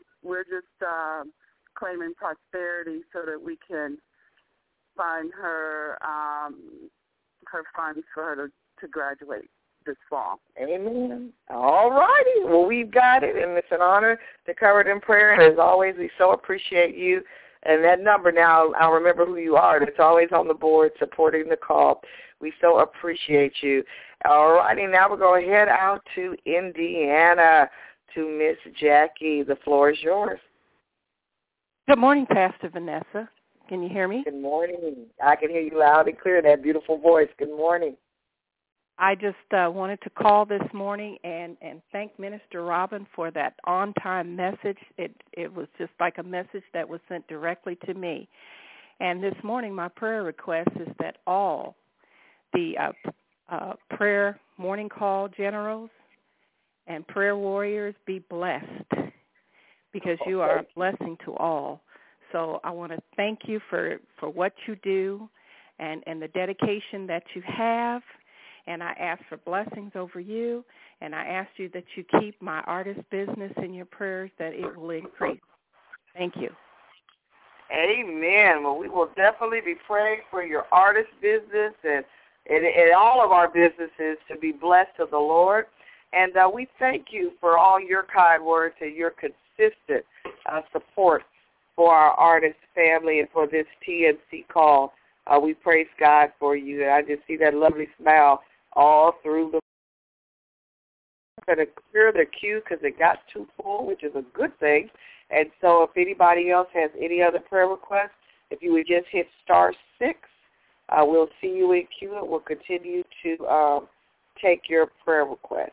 claiming prosperity so that we can find her funds for her to graduate this fall. Amen. All righty. Well, we've got it, and it's an honor to cover it in prayer. And as always, we so appreciate you. And that number now, I'll remember who you are. It's always on the board supporting the call. We so appreciate you. All righty. Now we're going to head out to Indiana to Miss Jackie. The floor is yours. Good morning, Pastor Vanessa. Can you hear me? Good morning. I can hear you loud and clear, that beautiful voice. Good morning. I just wanted to call this morning and thank Minister Robin for that on-time message. It was just like a message that was sent directly to me. And this morning my prayer request is that all the prayer morning call generals and prayer warriors be blessed, because you are a blessing to all. So I want to thank you for what you do and the dedication that you have. And I ask for blessings over you, and I ask you that you keep my artist business in your prayers, that it will increase. Thank you. Amen. Well, we will definitely be praying for your artist business, and in all of our businesses to be blessed of the Lord. And we thank you for all your kind words and your consistent support for our artist family and for this TMC call. We praise God for you. And I just see that lovely smile all through the. I'm going to clear the queue because it got too full, which is a good thing. And so if anybody else has any other prayer requests, if you would just hit *6, we'll see you in queue, and we'll continue to take your prayer requests.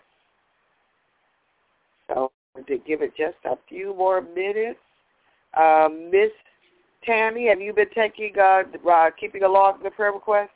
So to give it just a few more minutes, Miss Tammy, have you been taking keeping a log of the prayer requests?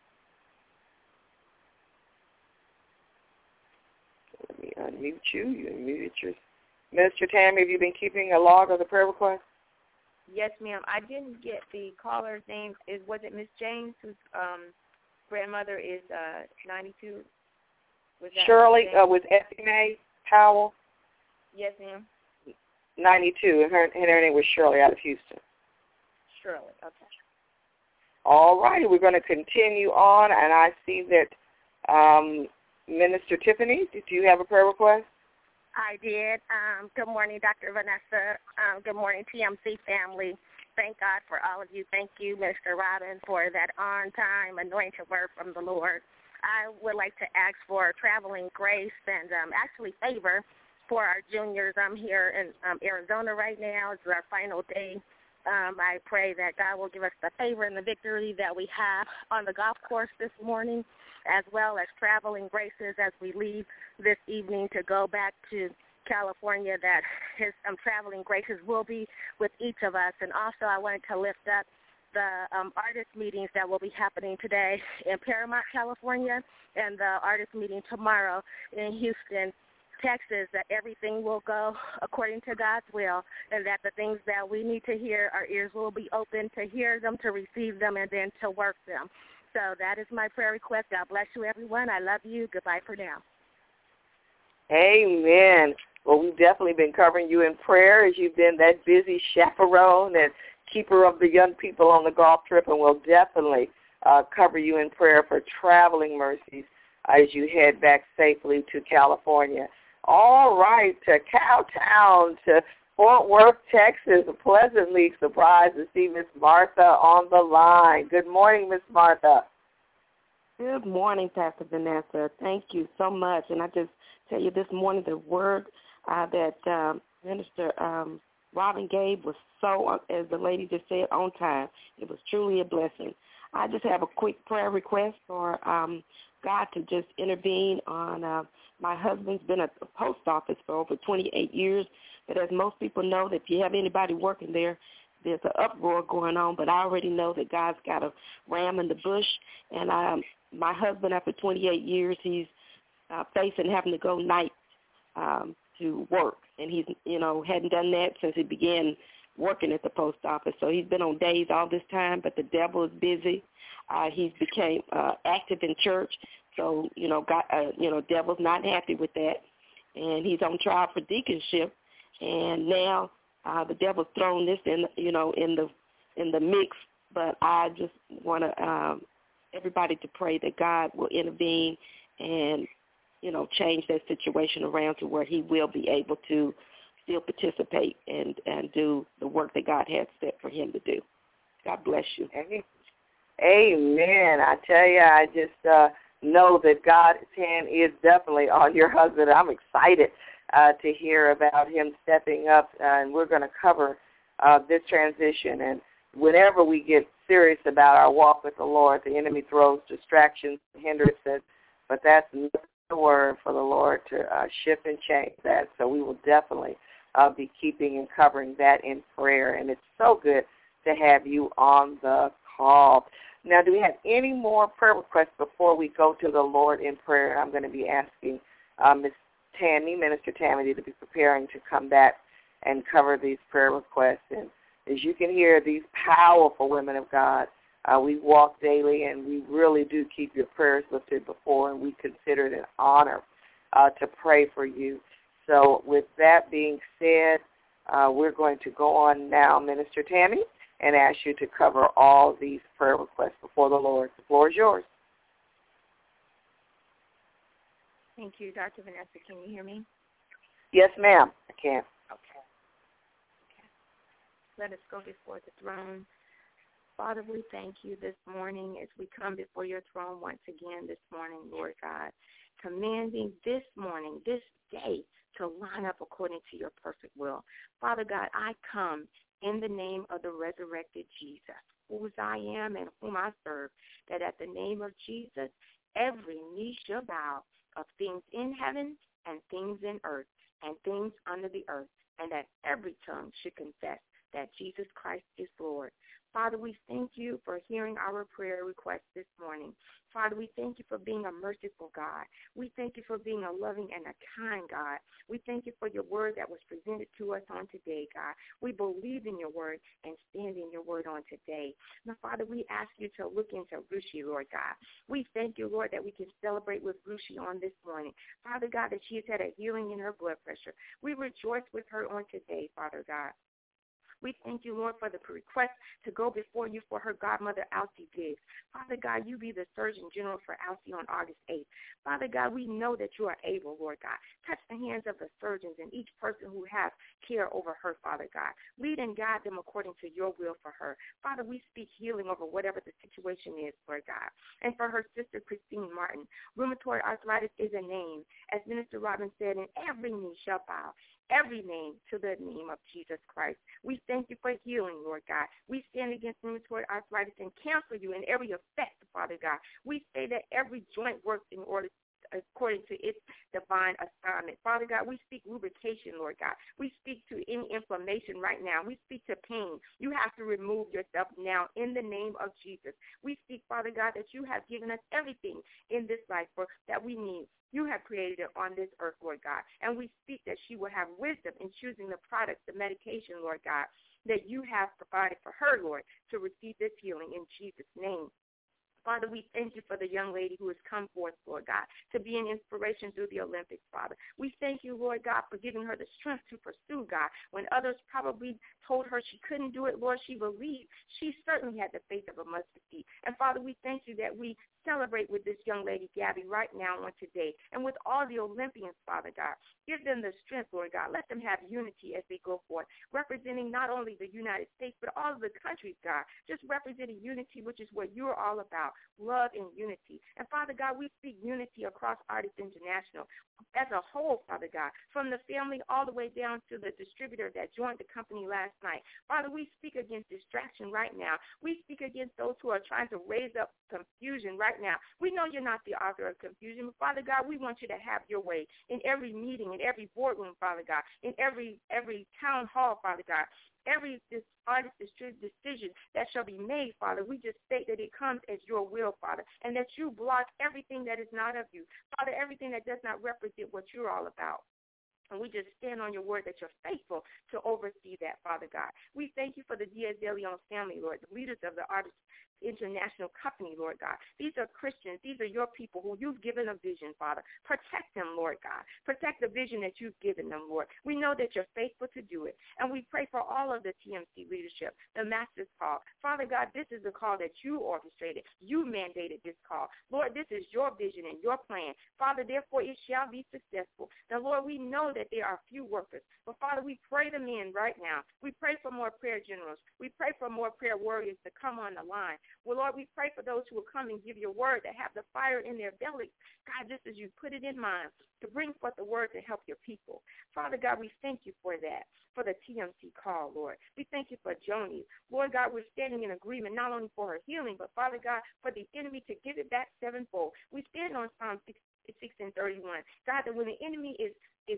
Let me unmute you. You unmuted your. Mr. Tammy, have you been keeping a log of the prayer requests? Yes, ma'am. I didn't get the caller's name. Was it Miss James, whose grandmother is 92? Shirley with Effie Powell. Yes, ma'am. 92, and her name was Shirley out of Houston. Shirley, okay. All right, we're going to continue on, and I see that Minister Tiffany, did you have a prayer request? I did. Good morning, Dr. Vanessa. Good morning, TMC family. Thank God for all of you. Thank you, Mr. Robin, for that on-time anointed word from the Lord. I would like to ask for traveling grace and actually favor for our juniors. I'm here in Arizona right now. It's our final day. I pray that God will give us the favor and the victory that we have on the golf course this morning, as well as traveling graces as we leave this evening to go back to California, that his traveling graces will be with each of us. And also I wanted to lift up the artist meetings that will be happening today in Paramount, California, and the artist meeting tomorrow in Houston, Texas, that everything will go according to God's will, and that the things that we need to hear, our ears will be open to hear them, to receive them, and then to work them. So that is my prayer request. God bless you, everyone. I love you. Goodbye for now. Amen. Well, we've definitely been covering you in prayer as you've been that busy chaperone and keeper of the young people on the golf trip, and we'll definitely cover you in prayer for traveling mercies as you head back safely to California. All right, to Cowtown, to Fort Worth, Texas. Pleasantly surprised to see Miss Martha on the line. Good morning, Miss Martha. Good morning, Pastor Vanessa. Thank you so much. And I just tell you this morning, the word that Minister Robin gave was so, as the lady just said, on time. It was truly a blessing. I just have a quick prayer request for God to just intervene on my husband's been at the post office for over 28 years, but as most people know, if you have anybody working there, there's an uproar going on, but I already know that God's got a ram in the bush, and my husband, after 28 years, he's facing having to go night to work, and he's, hadn't done that since he began working at the post office. So he's been on days all this time, but the devil is busy. He's became active in church, so God, devil's not happy with that, and he's on trial for deaconship, and now the devil's thrown this in the mix. But I just want everybody to pray that God will intervene and change that situation around to where he will be able to still participate and do the work that God has set for him to do. God bless you. Amen. I tell you, I just know that God's hand is definitely on your husband. I'm excited to hear about him stepping up, and we're going to cover this transition. And whenever we get serious about our walk with the Lord, the enemy throws distractions and hindrances, but that's the word for the Lord to shift and change that. So we will definitely be keeping and covering that in prayer. And it's so good to have you on the call. Now, do we have any more prayer requests before we go to the Lord in prayer? I'm going to be asking Minister Tammy, to be preparing to come back and cover these prayer requests. And as you can hear, these powerful women of God, we walk daily, and we really do keep your prayers lifted before, and we consider it an honor to pray for you. So with that being said, we're going to go on now, Minister Tammy, and ask you to cover all these prayer requests before the Lord. The floor is yours. Thank you. Dr. Vanessa, can you hear me? Yes, ma'am. I can. Okay. Let us go before the throne. Father, we thank you this morning as we come before your throne once again this morning, Lord God, commanding this morning, this day, to line up according to your perfect will. Father God, I come in the name of the resurrected Jesus, whose I am and whom I serve, that at the name of Jesus, every knee shall bow of things in heaven and things in earth and things under the earth, and that every tongue should confess that Jesus Christ is Lord. Father, we thank you for hearing our prayer request this morning. Father, we thank you for being a merciful God. We thank you for being a loving and a kind God. We thank you for your word that was presented to us on today, God. We believe in your word and stand in your word on today. Now, Father, we ask you to look into Rushi, Lord God. We thank you, Lord, that we can celebrate with Rushi on this morning. Father God, that she has had a healing in her blood pressure. We rejoice with her on today, Father God. We thank you, Lord, for the request to go before you for her godmother, Alcie Biggs. Father God, you be the Surgeon General for Alcie on August 8th. Father God, we know that you are able, Lord God. Touch the hands of the surgeons and each person who has care over her, Father God. Lead and guide them according to your will for her. Father, we speak healing over whatever the situation is, Lord God. And for her sister, Christine Martin, rheumatoid arthritis is a name. As Minister Robin said, and every knee shall bow, every name to the name of Jesus Christ. We thank you for healing, Lord God. We stand against rheumatoid arthritis and cancel you in every effect, Father God. We say that every joint works in order according to its divine assignment. Father God, we speak lubrication, Lord God. We speak to any inflammation right now. We speak to pain. You have to remove yourself now in the name of Jesus. We speak, Father God, that you have given us everything in this life that we need. You have created it on this earth, Lord God. And we speak that she will have wisdom in choosing the products, the medication, Lord God, that you have provided for her, Lord, to receive this healing in Jesus' name. Father, we thank you for the young lady who has come forth, Lord God, to be an inspiration through the Olympics, Father. We thank you, Lord God, for giving her the strength to pursue, God. When others probably told her she couldn't do it, Lord, she believed. She certainly had the faith of a mustard seed. And, Father, we thank you that we celebrate with this young lady, Gabby, right now on today. And with all the Olympians, Father God, give them the strength, Lord God. Let them have unity as they go forth, representing not only the United States, but all of the countries, God, just representing unity, which is what you're all about, love and unity. And, Father God, we speak unity across Artists International as a whole, Father God, from the family all the way down to the distributor that joined the company last night. Father, we speak against distraction right now. We speak against those who are trying to raise up confusion right now. We know you're not the author of confusion, but, Father God, we want you to have your way in every meeting, in every boardroom, Father God, in every town hall, Father God. Every artist decision that shall be made, Father, we just state that it comes as your will, Father, and that you block everything that is not of you. Father, everything that does not represent what you're all about. And we just stand on your word that you're faithful to oversee that, Father God. We thank you for the Diaz de Leon family, Lord, the leaders of the Artists International Company, Lord God. These are Christians. These are your people who you've given a vision, Father. Protect them, Lord God. Protect the vision that you've given them, Lord. We know that you're faithful to do it. And we pray for all of the TMC leadership, the Master's Call. Father God, this is the call that you orchestrated. You mandated this call. Lord, this is your vision and your plan. Father, therefore it shall be successful. Now, Lord, we know that there are few workers. But, Father, we pray them in right now. We pray for more prayer generals. We pray for more prayer warriors to come on the line. Well, Lord, we pray for those who will come and give your word, that have the fire in their belly, God, just as you put it in mind, to bring forth the word to help your people. Father God, we thank you for that, for the TMC call, Lord. We thank you for Joni. Lord God, we're standing in agreement not only for her healing, but, Father God, for the enemy to give it back sevenfold. We stand on Psalm 6 and 31. God, that when the enemy is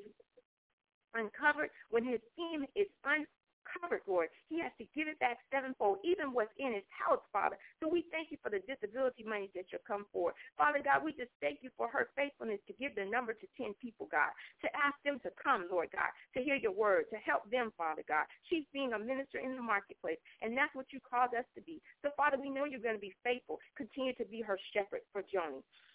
uncovered, when his scheme is uncovered, Lord, he has to give it back sevenfold, even what's in his house, Father. So we thank you for the disability monies that you'll come forward. Father God, we just thank you for her faithfulness to give the number to 10 people, God, to ask them to come, Lord God, to hear your word, to help them, Father God. She's being a minister in the marketplace, and that's what you called us to be. So, Father, we know you're going to be faithful. Continue to be her shepherd for Joni.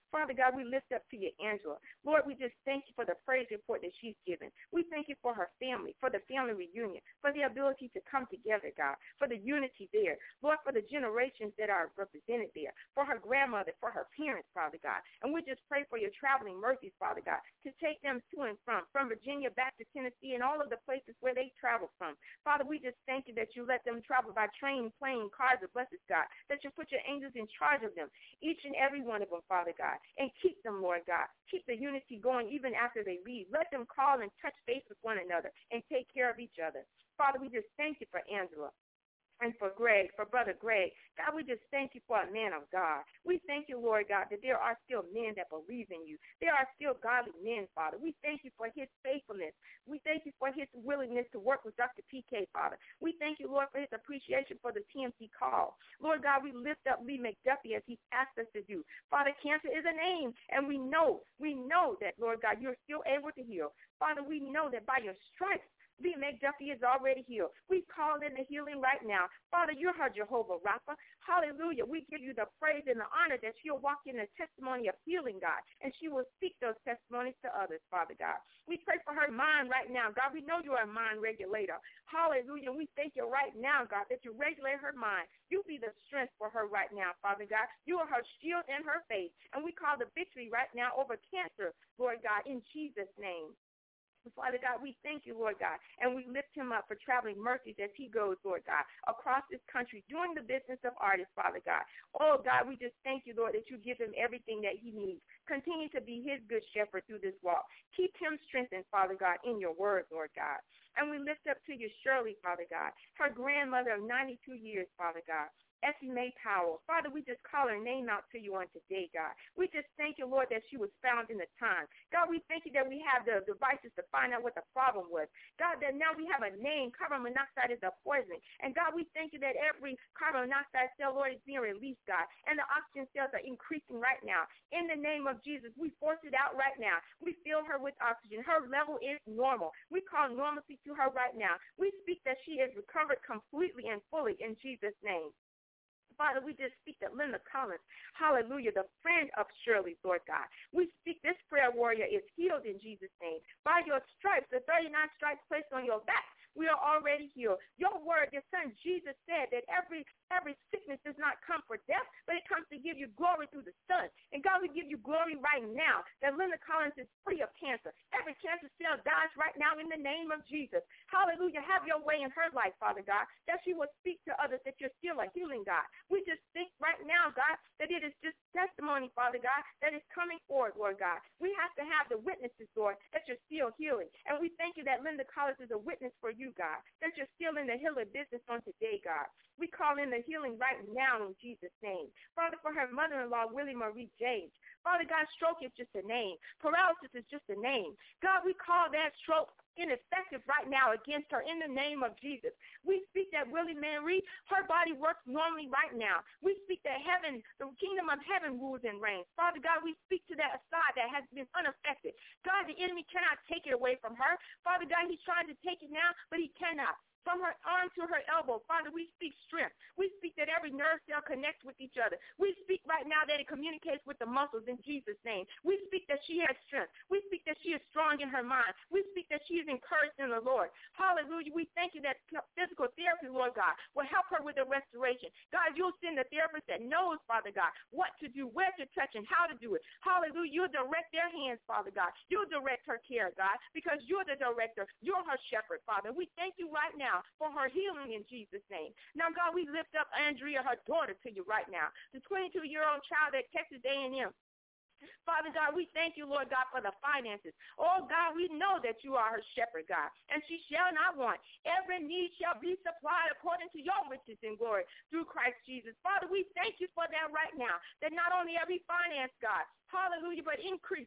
Father God, we lift up to you Angela. Lord, we just thank you for the praise report that she's given. We thank you for her family, for the family reunion, for the ability to come together, God, for the unity there. Lord, for the generations that are represented there, for her grandmother, for her parents, Father God. And we just pray for your traveling mercies, Father God, to take them to and from Virginia back to Tennessee and all of the places where they travel from. Father, we just thank you that you let them travel by train, plane, cars, or buses, God, that you put your angels in charge of them, each and every one of them, Father God, and keep them, Lord God. Keep the unity going even after they leave. Let them call and touch base with one another and take care of each other. Father, we just thank you for Angela and for Greg, for Brother Greg. God, we just thank you for a man of God. We thank you, Lord God, that there are still men that believe in you. There are still godly men, Father. We thank you for his faithfulness. We thank you for his willingness to work with Dr. PK, Father. We thank you, Lord, for his appreciation for the TMC call. Lord God, we lift up Lee McDuffie as he's asked us to do. Father, cancer is a name, and we know that, Lord God, you're still able to heal. Father, we know that by your stripes, Lee McDuffie is already healed. We call in the healing right now. Father, you're her Jehovah Rapha. Hallelujah. We give you the praise and the honor that she'll walk in the testimony of healing, God, and she will speak those testimonies to others, Father God. We pray for her mind right now, God. We know you're a mind regulator. Hallelujah. We thank you right now, God, that you regulate her mind. You be the strength for her right now, Father God. You are her shield and her faith, and we call the victory right now over cancer, Lord God, in Jesus' name. Father God, we thank you, Lord God, and we lift him up for traveling mercies as he goes, Lord God, across this country, doing the business of artists, Father God. Oh, God, we just thank you, Lord, that you give him everything that he needs. Continue to be his good shepherd through this walk. Keep him strengthened, Father God, in your word, Lord God. And we lift up to you Shirley, Father God, her grandmother of 92 years, Father God. Essie Mae Powell. Father, we just call her name out to you on today, God. We just thank you, Lord, that she was found in the time. God, we thank you that we have the devices to find out what the problem was. God, that now we have a name. Carbon monoxide is a poison. And God, we thank you that every carbon monoxide cell, Lord, is being released, God. And the oxygen cells are increasing right now. In the name of Jesus, we force it out right now. We fill her with oxygen. Her level is normal. We call normalcy to her right now. We speak that she is recovered completely and fully in Jesus' name. Father, we just speak that Linda Collins, hallelujah, the friend of Shirley, Lord God. We speak this prayer warrior is healed in Jesus' name. By your stripes, the 39 stripes placed on your back, we are already healed. Your word, your son Jesus said that every sickness does not come for death, but it comes to give you glory through the Son. And God, we give you glory right now that Linda Collins is free of cancer. Every cancer cell dies right now in the name of Jesus. Hallelujah. Have your way in her life, Father God, that she will speak to others that you're still a healing God. We just think right now, God, that it is just testimony, Father God, that is coming forward, Lord God. We have to have the witnesses, Lord, that you're still healing. And we thank you that Linda Collins is a witness for you, God, that you're still in the healing business on today, God. We call in the healing right now in Jesus' name. Father, for her mother-in-law, Willie Marie James. Father God, stroke is just a name. Paralysis is just a name. God, we call that stroke ineffective right now against her in the name of Jesus. We speak that Willie Marie, her body works normally right now. We speak that heaven, the kingdom of heaven rules and reigns. Father God, we speak to that side that has been unaffected. God, the enemy cannot take it away from her. Father God, he's trying to take it now, but he cannot. From her arm to her elbow, Father, we speak strength. We speak that every nerve cell connects with each other. We speak right now that it communicates with the muscles in Jesus' name. We speak that she has strength. We speak that she is strong in her mind. We speak that she is encouraged in the Lord. Hallelujah. We thank you that physical therapy, Lord God, will help her with the restoration. God, you'll send a therapist that knows, Father God, what to do, where to touch, and how to do it. Hallelujah. You'll direct their hands, Father God. You'll direct her care, God, because you're the director. You're her shepherd, Father. We thank you right now for her healing in Jesus' name. Now, God, we lift up Andrea, her daughter, to you right now, the 22-year-old child at Texas A&M. Father God, we thank you, Lord God, for the finances. Oh, God, we know that you are her shepherd, God, and she shall not want. Every need shall be supplied according to your riches and glory through Christ Jesus. Father, we thank you for that right now, that not only every finance, God, hallelujah, but increase.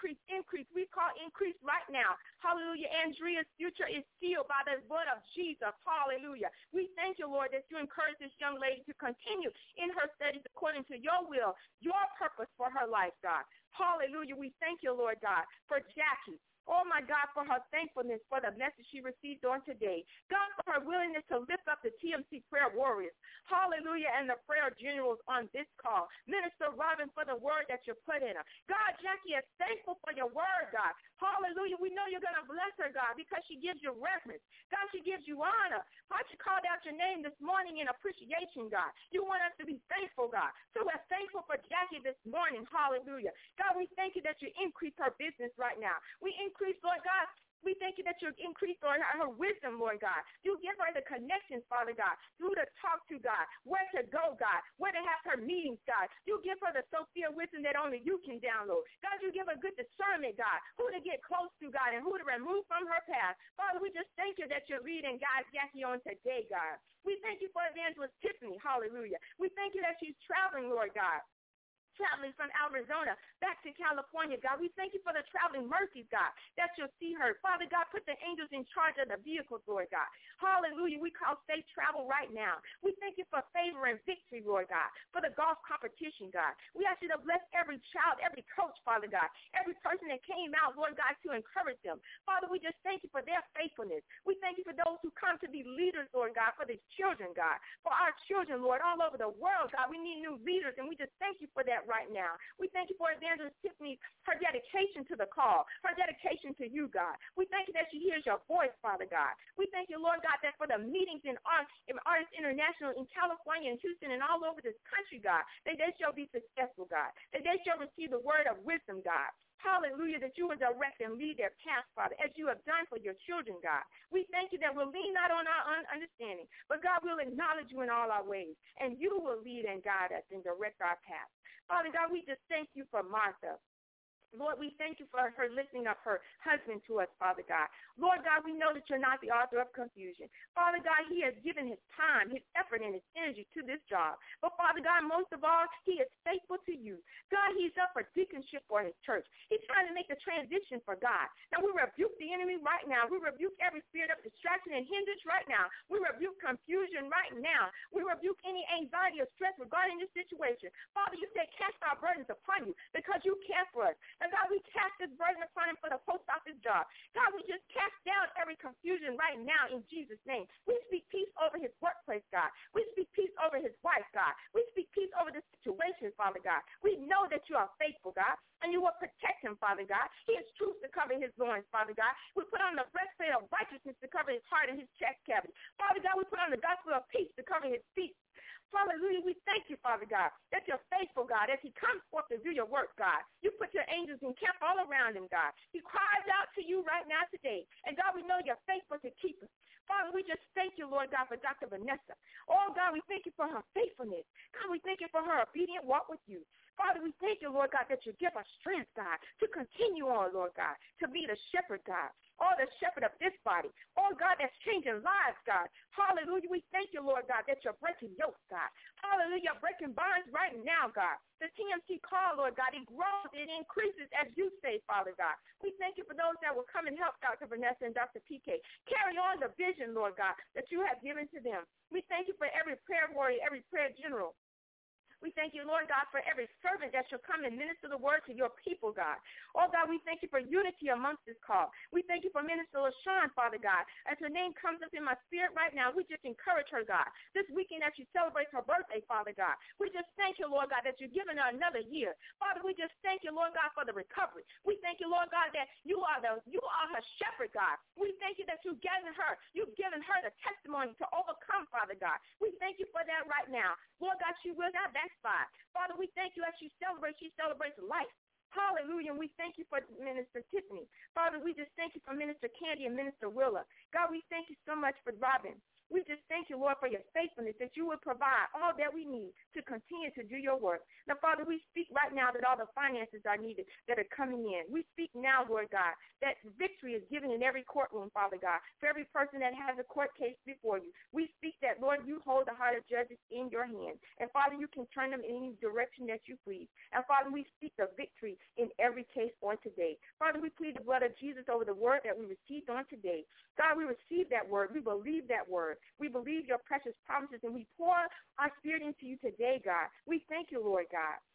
We call increase right now. Hallelujah. Andrea's future is sealed by the blood of Jesus. Hallelujah. We thank you, Lord, that you encourage this young lady to continue in her studies according to your will, your purpose for her life, God. Hallelujah. We thank you, Lord God, for Jackie. Oh, my God, for her thankfulness for the message she received on today. God, for her willingness to lift up the TMC prayer warriors. Hallelujah, and the prayer generals on this call. Minister Robin, for the word that you put in her. God, Jackie is thankful for your word, God. Hallelujah. We know you're going to bless her, God, because she gives you reverence. God, she gives you honor. God, she called out your name this morning in appreciation, God. You want us to be thankful, God. So we're thankful for Jackie this morning. Hallelujah. God, we thank you that you increase her business right now. We increase, Lord God, we thank you that you increase, Lord, her wisdom, Lord God. You give her the connections, Father God, who to talk to, God, where to go, God, where to have her meetings, God. You give her the Sophia wisdom that only you can download. God, you give her good discernment, God, who to get close to, God, and who to remove from her path. Father, we just thank you that you're leading God Jackie on today, God. We thank you for Evangelist Tiffany, hallelujah. We thank you that she's traveling, Lord God. Traveling from Arizona back to California, God. We thank you for the traveling mercies, God, that you'll see her. Father God, put the angels in charge of the vehicles, Lord God. Hallelujah. We call safe travel right now. We thank you for favor and victory, Lord God, for the golf competition, God. We ask you to bless every child, every coach, Father God, every person that came out, Lord God, to encourage them. Father, we just thank you for their faithfulness. We thank you for those who come to be leaders, Lord God, for these children, God, for our children, Lord, all over the world, God. We need new leaders, and we just thank you for that right now. We thank you for Evangelist Tiffany, her dedication to the call, her dedication to you, God. We thank you that she hears your voice, Father God. We thank you, Lord God, that for the meetings in Artists International in California and Houston and all over this country, God, that they shall be successful, God, that they shall receive the word of wisdom, God. Hallelujah, that you will direct and lead their path, Father, as you have done for your children, God. We thank you that we'll lean not on our own understanding, but God will acknowledge you in all our ways, and you will lead and guide us and direct our path. Father God, we just thank you for Martha. Lord, we thank you for her lifting up her husband to us, Father God. Lord God, we know that you're not the author of confusion. Father God, he has given his time, his effort, and his energy to this job. But Father God, most of all, he is faithful to you. God, he's up for deaconship for his church. He's trying to make the transition for God. Now, we rebuke the enemy right now. We rebuke every spirit of distraction and hindrance right now. We rebuke confusion right now. We rebuke any anxiety or stress regarding this situation. Father, you said cast our burdens upon you because you care for us. And God, we cast this burden upon him for the post office job. God, we just cast down every confusion right now in Jesus' name. We speak peace over his workplace, God. We speak peace over his wife, God. We speak peace over the situation, Father God. We know that you are faithful, God, and you will protect him, Father God. He has truth to cover his loins, Father God. We put on the breastplate of righteousness to cover his heart and his chest cavity. Father God, we put on the gospel of peace to cover his feet. Hallelujah. We thank you, Father God, that you're faithful, God, as he comes forth to do your work, God. You put your angels in camp all around him, God. He cries out to you right now today. And, God, we know you're faithful to keep us. Father, we just thank you, Lord God, for Dr. Vanessa. Oh, God, we thank you for her faithfulness. God, we thank you for her obedient walk with you. Father, we thank you, Lord God, that you give us strength, God, to continue on, Lord God, to be the shepherd, God, or the shepherd of this body. Oh, God, that's changing lives, God. Hallelujah. We thank you, Lord God, that you're breaking yokes, God. Hallelujah. Breaking bonds right now, God. The TMC call, Lord God, it grows, it increases as you say, Father God. We thank you for those that will come and help Dr. Vanessa and Dr. PK. Carry on the vision, Lord God, that you have given to them. We thank you for every prayer warrior, every prayer general. We thank you, Lord God, for every servant that shall come and minister the word to your people, God. Oh, God, we thank you for unity amongst this call. We thank you for Minister LaShawn, Father God. As her name comes up in my spirit right now, we just encourage her, God. This weekend as she celebrates her birthday, Father God, we just thank you, Lord God, that you've given her another year. Father, we just thank you, Lord God, for the recovery. We thank you, Lord God, that you are her shepherd, God. We thank you that you've given her the testimony to overcome, Father God. We thank you for that right now. Lord God, she will not backslide. Father, we thank you as she celebrates life. Hallelujah. And we thank you for Minister Tiffany. Father, we just thank you for Minister Candy and Minister Willa. God, we thank you so much for Robin. We just thank you, Lord, for your faithfulness, that you will provide all that we need to continue to do your work. Now, Father, we speak right now that all the finances are needed that are coming in. We speak now, Lord God, that victory is given in every courtroom, Father God, for every person that has a court case before you. We speak that, Lord, you hold the heart of judges in your hand. And, Father, you can turn them in any direction that you please. And, Father, we speak the victory in every case on today. Father, we plead the blood of Jesus over the word that we received on today. God, we receive that word. We believe that word. We believe your precious promises, and we pour our spirit into you today, God. We thank you, Lord God.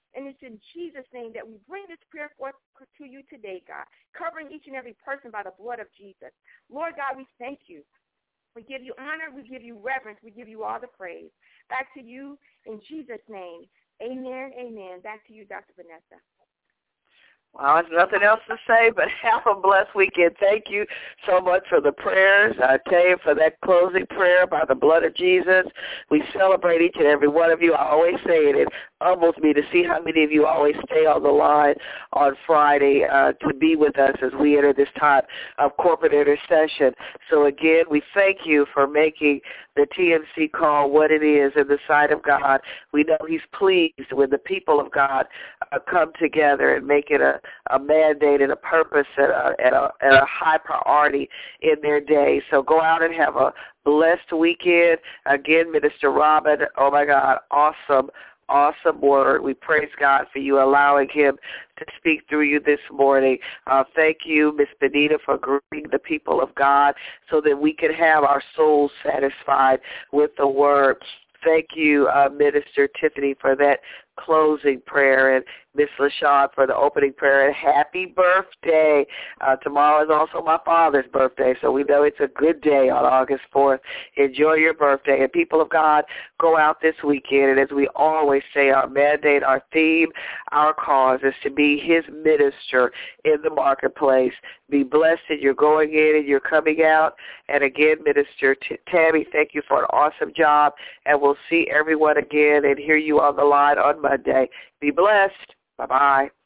And it's in Jesus' name that we bring this prayer forth to you today, God, covering each and every person by the blood of Jesus. Lord God, we thank you. We give you honor. We give you reverence. We give you all the praise. Back to you in Jesus' name. Amen, amen. Back to you, Dr. Vanessa. Well, there's nothing else to say, but have a blessed weekend. Thank you so much for the prayers. I tell you, for that closing prayer by the blood of Jesus. We celebrate each and every one of you. I always say it. It humbles me to see how many of you always stay on the line on Friday to be with us as we enter this time of corporate intercession. So, again, we thank you for making the TMC call what it is in the sight of God. We know he's pleased when the people of God come together and make it a mandate and a purpose and a high priority in their day. So go out and have a blessed weekend. Again, Minister Robin, oh, my God, awesome word. We praise God for you allowing him to speak through you this morning. Thank you, Miss Benita, for greeting the people of God so that we can have our souls satisfied with the word. Thank you, Minister Tiffany, for that closing prayer, and Miss LaShawn for the opening prayer. And happy birthday. Tomorrow is also my father's birthday, so we know it's a good day on August 4th. Enjoy your birthday. And people of God, go out this weekend. And as we always say, our mandate, our theme, our cause is to be his minister in the marketplace. Be blessed in your going in and your coming out. And again, Minister Tammy, thank you for an awesome job. And we'll see everyone again and hear you on the line on Monday. Be blessed. Bye-bye.